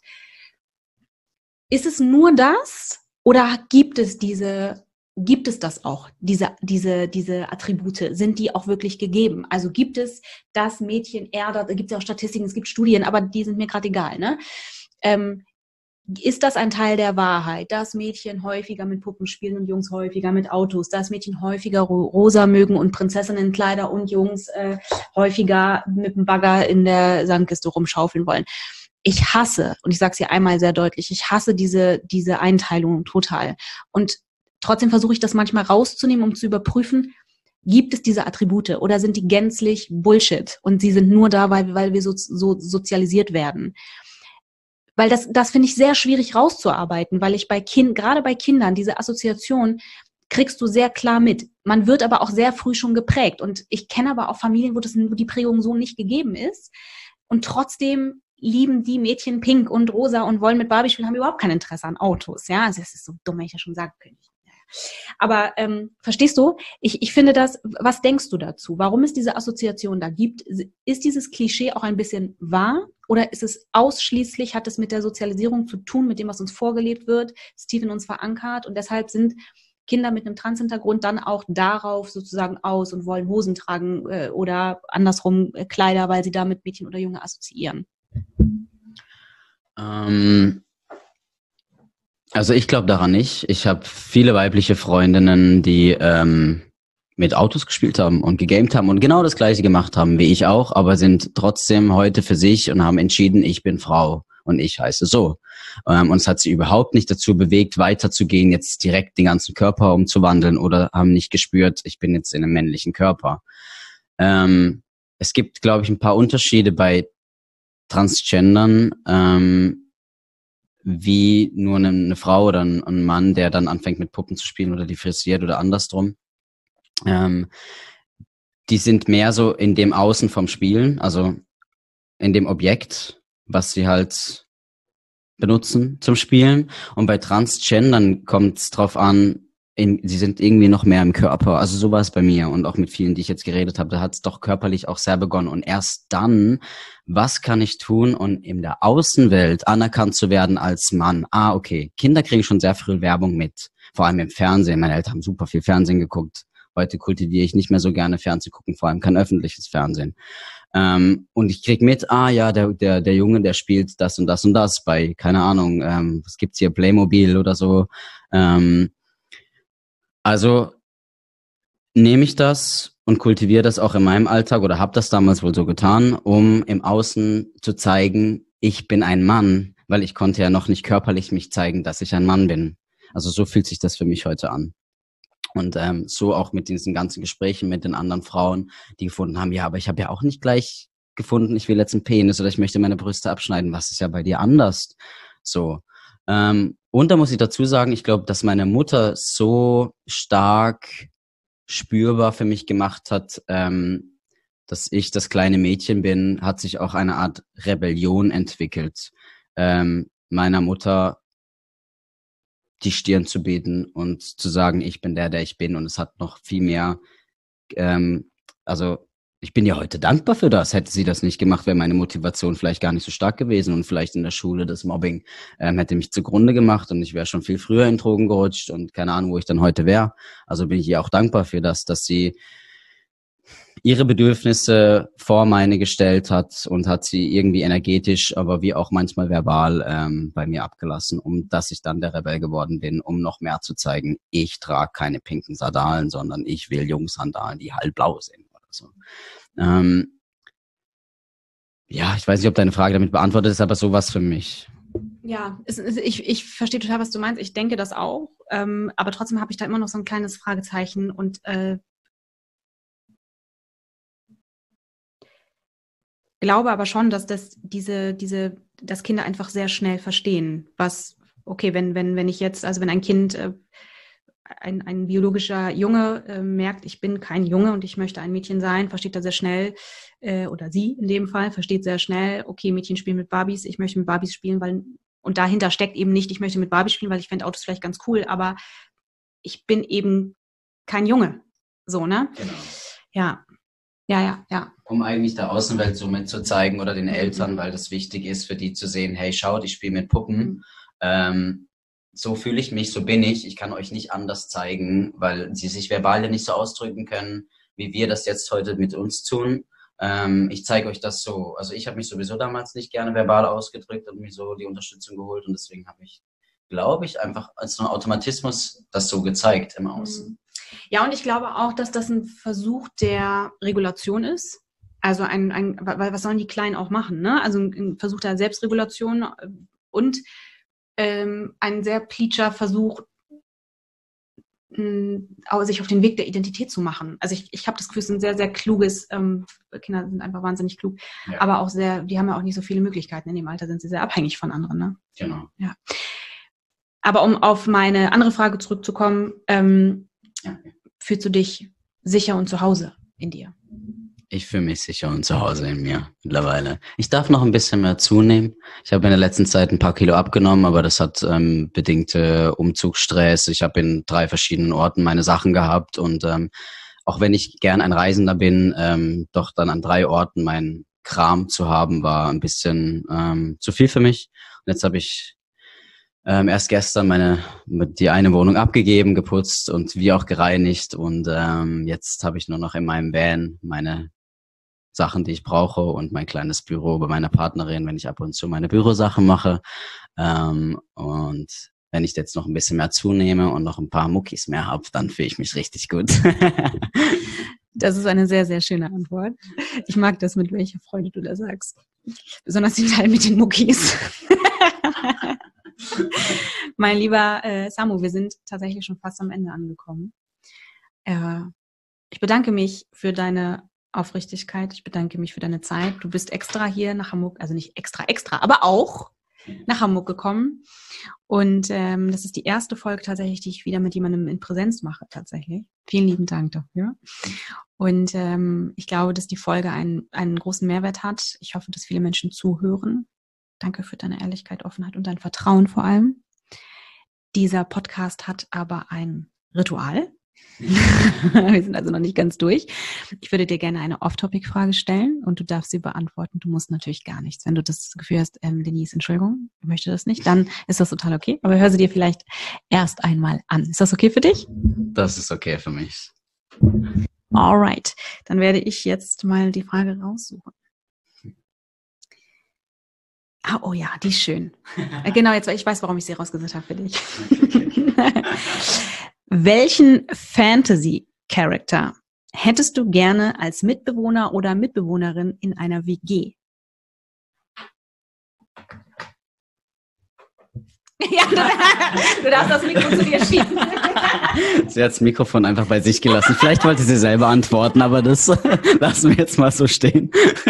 es nur das oder gibt es das auch, diese Attribute? Sind die auch wirklich gegeben? Also gibt es das Mädchen eher, da gibt es ja auch Statistiken, es gibt Studien, aber die sind mir gerade egal, ne? Ist das ein Teil der Wahrheit, dass Mädchen häufiger mit Puppen spielen und Jungs häufiger mit Autos, dass Mädchen häufiger rosa mögen und Prinzessinnenkleider und Jungs häufiger mit dem Bagger in der Sandkiste rumschaufeln wollen? Ich hasse, und ich sage es hier einmal sehr deutlich, ich hasse diese Einteilung total. Und trotzdem versuche ich das manchmal rauszunehmen, um zu überprüfen, gibt es diese Attribute oder sind die gänzlich Bullshit und sie sind nur da, weil wir so sozialisiert werden? Weil das finde ich sehr schwierig rauszuarbeiten, weil ich gerade bei Kindern diese Assoziation kriegst du sehr klar mit. Man wird aber auch sehr früh schon geprägt. Und ich kenne aber auch Familien, wo die Prägung so nicht gegeben ist. Und trotzdem lieben die Mädchen pink und rosa und wollen mit Barbie spielen, haben überhaupt kein Interesse an Autos. Ja, also das ist so dumm, wenn ich ja schon sagen könnte. Aber verstehst du, ich finde das, was denkst du dazu? Warum es diese Assoziation da gibt? Ist dieses Klischee auch ein bisschen wahr? Oder ist es ausschließlich, hat es mit der Sozialisierung zu tun, mit dem, was uns vorgelebt wird, ist tief in uns verankert und deshalb sind Kinder mit einem Trans-Hintergrund dann auch darauf sozusagen aus und wollen Hosen tragen oder andersrum Kleider, weil sie damit Mädchen oder Junge assoziieren? Also ich glaube daran nicht. Ich habe viele weibliche Freundinnen, die mit Autos gespielt haben und gegamed haben und genau das Gleiche gemacht haben wie ich auch, aber sind trotzdem heute für sich und haben entschieden, ich bin Frau und ich heiße so. Und es hat sie überhaupt nicht dazu bewegt, weiterzugehen, jetzt direkt den ganzen Körper umzuwandeln oder haben nicht gespürt, ich bin jetzt in einem männlichen Körper. Es gibt, glaube ich, ein paar Unterschiede bei Transgendern, wie nur eine Frau oder ein Mann, der dann anfängt mit Puppen zu spielen oder die frisiert oder andersrum. Die sind mehr so in dem Außen vom Spielen, also in dem Objekt, was sie halt benutzen zum Spielen. Und bei Transgendern kommt es drauf an, sie sind irgendwie noch mehr im Körper. Also so war es bei mir und auch mit vielen, die ich jetzt geredet habe, da hat es doch körperlich auch sehr begonnen. Und erst dann, was kann ich tun, um in der Außenwelt anerkannt zu werden als Mann? Ah, okay. Kinder kriegen schon sehr früh Werbung mit, vor allem im Fernsehen. Meine Eltern haben super viel Fernsehen geguckt. Heute kultiviere ich nicht mehr so gerne Fernsehen gucken, vor allem kein öffentliches Fernsehen. Und ich krieg mit, der Junge, der spielt das und das und das bei, keine Ahnung, was gibt's hier, Playmobil oder so. Also nehme ich das und kultiviere das auch in meinem Alltag oder habe das damals wohl so getan, um im Außen zu zeigen, ich bin ein Mann, weil ich konnte ja noch nicht körperlich mich zeigen, dass ich ein Mann bin. Also so fühlt sich das für mich heute an. Und so auch mit diesen ganzen Gesprächen mit den anderen Frauen, die gefunden haben, ja, aber ich habe ja auch nicht gleich gefunden, ich will jetzt einen Penis oder ich möchte meine Brüste abschneiden. Was ist ja bei dir anders? So. Und da muss ich dazu sagen, ich glaube, dass meine Mutter so stark spürbar für mich gemacht hat, dass ich das kleine Mädchen bin, hat sich auch eine Art Rebellion entwickelt, meiner Mutter die Stirn zu bieten und zu sagen, ich bin der ich bin. Und es hat noch viel mehr, also ich bin ja heute dankbar für das. Hätte sie das nicht gemacht, wäre meine Motivation vielleicht gar nicht so stark gewesen und vielleicht in der Schule das Mobbing hätte mich zugrunde gemacht und ich wäre schon viel früher in Drogen gerutscht und keine Ahnung, wo ich dann heute wäre. Also bin ich ihr auch dankbar für das, dass sie ihre Bedürfnisse vor meine gestellt hat und hat sie irgendwie energetisch, aber wie auch manchmal verbal bei mir abgelassen, um dass ich dann der Rebell geworden bin, um noch mehr zu zeigen, ich trage keine pinken Sandalen, sondern ich will Jungssandalen, die hellblau sind oder so. Ja, ich weiß nicht, ob deine Frage damit beantwortet ist, aber sowas für mich. Ja, ich verstehe total, was du meinst. Ich denke das auch. Aber trotzdem habe ich da immer noch so ein kleines Fragezeichen und glaube aber schon, dass dass Kinder einfach sehr schnell verstehen, was, okay, wenn ich jetzt, also wenn ein Kind, ein biologischer Junge merkt, ich bin kein Junge und ich möchte ein Mädchen sein, versteht er sehr schnell, oder sie in dem Fall, versteht sehr schnell, okay, Mädchen spielen mit Barbies, ich möchte mit Barbies spielen, und dahinter steckt eben nicht, ich möchte mit Barbies spielen, weil ich fände Autos vielleicht ganz cool, aber ich bin eben kein Junge. So, ne? Genau. Ja. Ja. Um eigentlich der Außenwelt so mitzuzeigen oder den Eltern, weil das wichtig ist für die zu sehen, hey, schaut, ich spiele mit Puppen. So fühle ich mich, so bin ich. Ich kann euch nicht anders zeigen, weil sie sich verbal ja nicht so ausdrücken können, wie wir das jetzt heute mit uns tun. Ich zeige euch das so. Also ich habe mich sowieso damals nicht gerne verbal ausgedrückt und mir so die Unterstützung geholt und deswegen habe ich, glaube ich, einfach als so ein Automatismus das so gezeigt im Außen. Ja, und ich glaube auch, dass das ein Versuch der Regulation ist. Also was sollen die Kleinen auch machen, ne? Also ein Versuch der Selbstregulation und ein sehr pleatscher Versuch, sich auf den Weg der Identität zu machen. Also ich habe das Gefühl, es ist ein sehr, sehr kluges, Kinder sind einfach wahnsinnig klug, ja. Aber auch die haben ja auch nicht so viele Möglichkeiten. In dem Alter sind sie sehr abhängig von anderen, ne? Genau. Ja. Aber um auf meine andere Frage zurückzukommen, fühlst du dich sicher und zu Hause in dir? Ich fühle mich sicher und zu Hause in mir mittlerweile. Ich darf noch ein bisschen mehr zunehmen. Ich habe in der letzten Zeit ein paar Kilo abgenommen, aber das hat bedingte Umzugsstress. Ich habe in 3 verschiedenen Orten meine Sachen gehabt und auch wenn ich gern ein Reisender bin, doch dann an 3 Orten meinen Kram zu haben, war ein bisschen zu viel für mich. Und jetzt habe ich erst gestern die eine Wohnung abgegeben, geputzt und wie auch gereinigt und jetzt habe ich nur noch in meinem Van meine Sachen, die ich brauche und mein kleines Büro bei meiner Partnerin, wenn ich ab und zu meine Bürosachen mache. Und wenn ich jetzt noch ein bisschen mehr zunehme und noch ein paar Muckis mehr habe, dann fühle ich mich richtig gut. Das ist eine sehr, sehr schöne Antwort. Ich mag das, mit welcher Freude du das sagst. Besonders den Teil mit den Muckis. Mein lieber Samu, wir sind tatsächlich schon fast am Ende angekommen. Ich bedanke mich für deine Aufrichtigkeit. Ich bedanke mich für deine Zeit. Du bist extra hier nach Hamburg, also nicht extra, aber auch nach Hamburg gekommen. Und das ist die erste Folge tatsächlich, die ich wieder mit jemandem in Präsenz mache, tatsächlich. Vielen lieben Dank dafür. Und ich glaube, dass die Folge einen großen Mehrwert hat. Ich hoffe, dass viele Menschen zuhören. Danke für deine Ehrlichkeit, Offenheit und dein Vertrauen vor allem. Dieser Podcast hat aber ein Ritual. Wir sind also noch nicht ganz durch. Ich würde dir gerne eine Off-Topic-Frage stellen und du darfst sie beantworten. Du musst natürlich gar nichts. Wenn du das Gefühl hast, Denise, Entschuldigung, ich möchte das nicht, dann ist das total okay. Aber hör sie dir vielleicht erst einmal an. Ist das okay für dich? Das ist okay für mich. Alright, dann werde ich jetzt mal die Frage raussuchen. Oh ja, die ist schön. Genau, jetzt, ich weiß, warum ich sie rausgesucht habe für dich. Okay. Welchen Fantasy-Charakter hättest du gerne als Mitbewohner oder Mitbewohnerin in einer WG? Ja, du darfst das Mikro zu dir schieben. Sie hat das Mikrofon einfach bei sich gelassen. Vielleicht wollte sie selber antworten, aber das lassen wir jetzt mal so stehen.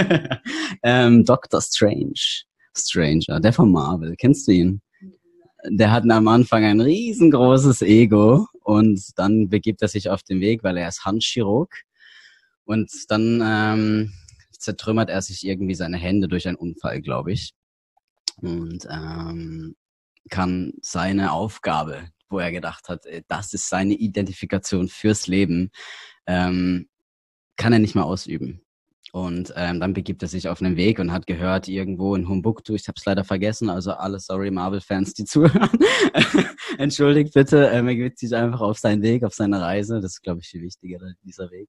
Dr. Stranger, der von Marvel. Kennst du ihn? Der hat am Anfang ein riesengroßes Ego und dann begibt er sich auf den Weg, weil er ist Handchirurg. Und dann zertrümmert er sich irgendwie seine Hände durch einen Unfall, glaube ich. Und kann seine Aufgabe, wo er gedacht hat, das ist seine Identifikation fürs Leben, kann er nicht mehr ausüben. Und dann begibt er sich auf einen Weg und hat gehört, irgendwo in Humbuktu, ich habe es leider vergessen, also alle sorry Marvel-Fans, die zuhören, entschuldigt bitte, er begibt sich einfach auf seinen Weg, auf seine Reise, das ist, glaube ich, viel wichtiger, dieser Weg,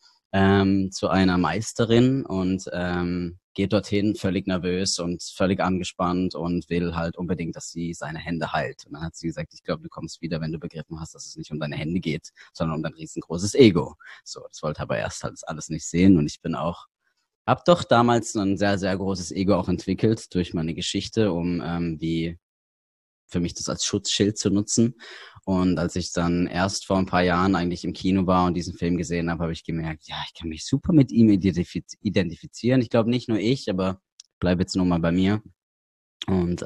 zu einer Meisterin und geht dorthin völlig nervös und völlig angespannt und will halt unbedingt, dass sie seine Hände heilt. Und dann hat sie gesagt, ich glaube, du kommst wieder, wenn du begriffen hast, dass es nicht um deine Hände geht, sondern um dein riesengroßes Ego. So, das wollte aber erst halt alles nicht sehen und ich bin auch, habe doch damals ein sehr, sehr großes Ego auch entwickelt durch meine Geschichte, um wie für mich das als Schutzschild zu nutzen. Und als ich dann erst vor ein paar Jahren eigentlich im Kino war und diesen Film gesehen habe, habe ich gemerkt, ja, ich kann mich super mit ihm identifizieren. Ich glaube nicht nur ich, aber bleibe jetzt nur mal bei mir. Und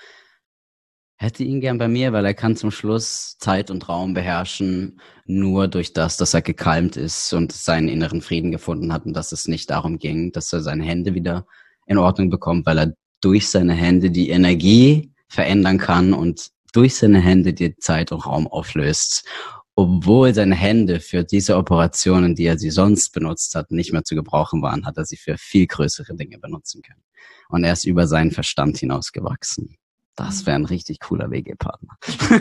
hätte ihn gern bei mir, weil er kann zum Schluss Zeit und Raum beherrschen, nur durch das, dass er gekalmt ist und seinen inneren Frieden gefunden hat und dass es nicht darum ging, dass er seine Hände wieder in Ordnung bekommt, weil er durch seine Hände die Energie verändern kann und durch seine Hände die Zeit und Raum auflöst, obwohl seine Hände für diese Operationen, die er sie sonst benutzt hat, nicht mehr zu gebrauchen waren, hat er sie für viel größere Dinge benutzen können. Und er ist über seinen Verstand hinausgewachsen. Das wäre ein richtig cooler WG-Partner.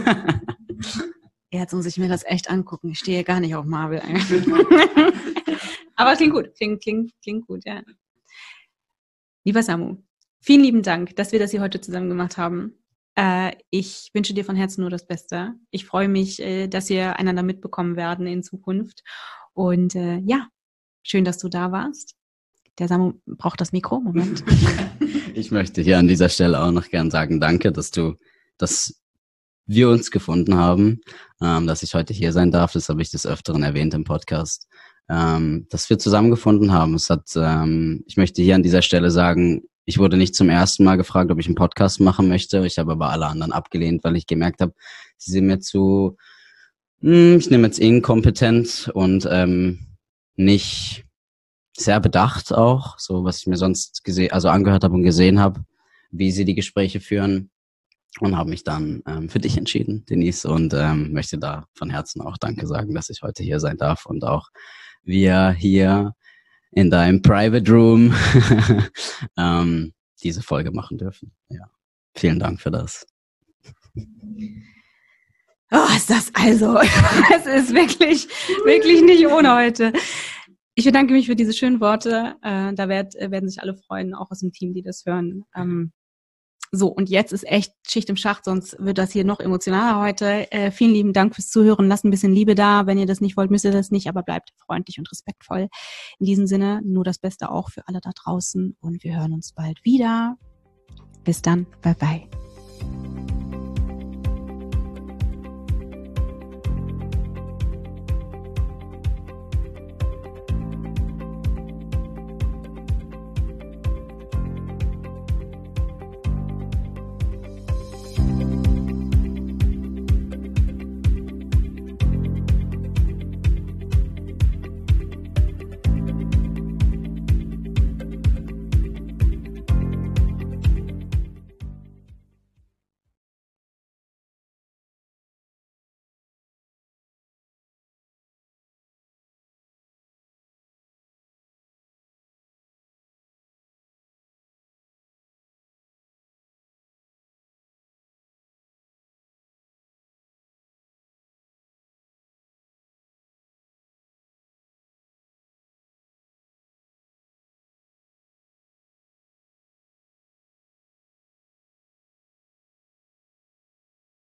Jetzt muss ich mir das echt angucken. Ich stehe gar nicht auf Marvel. Aber klingt gut. Klingt gut, ja. Lieber Samu, vielen lieben Dank, dass wir das hier heute zusammen gemacht haben. Ich wünsche dir von Herzen nur das Beste. Ich freue mich, dass wir einander mitbekommen werden in Zukunft. Und ja, schön, dass du da warst. Der Samu braucht das Mikro. Moment. Ich möchte hier an dieser Stelle auch noch gern sagen, danke, dass wir uns gefunden haben, dass ich heute hier sein darf. Das habe ich des Öfteren erwähnt im Podcast, dass wir zusammengefunden haben. Ich möchte hier an dieser Stelle sagen, ich wurde nicht zum ersten Mal gefragt, ob ich einen Podcast machen möchte. Ich habe aber alle anderen abgelehnt, weil ich gemerkt habe, sie sind mir zu, ich nehme jetzt inkompetent und nicht sehr bedacht auch, so was ich mir sonst angehört habe und gesehen habe, wie sie die Gespräche führen, und habe mich dann für dich entschieden, Denise, und möchte da von Herzen auch Danke sagen, dass ich heute hier sein darf und auch wir hier in deinem Private Room diese Folge machen dürfen. Ja, vielen Dank für das. Oh, ist das also, es ist wirklich nicht ohne heute. Ich bedanke mich für diese schönen Worte. Da werden sich alle freuen, auch aus dem Team, die das hören. So, und jetzt ist echt Schicht im Schacht, sonst wird das hier noch emotionaler heute. Vielen lieben Dank fürs Zuhören. Lasst ein bisschen Liebe da. Wenn ihr das nicht wollt, müsst ihr das nicht, aber bleibt freundlich und respektvoll. In diesem Sinne, nur das Beste auch für alle da draußen und wir hören uns bald wieder. Bis dann. Bye, bye.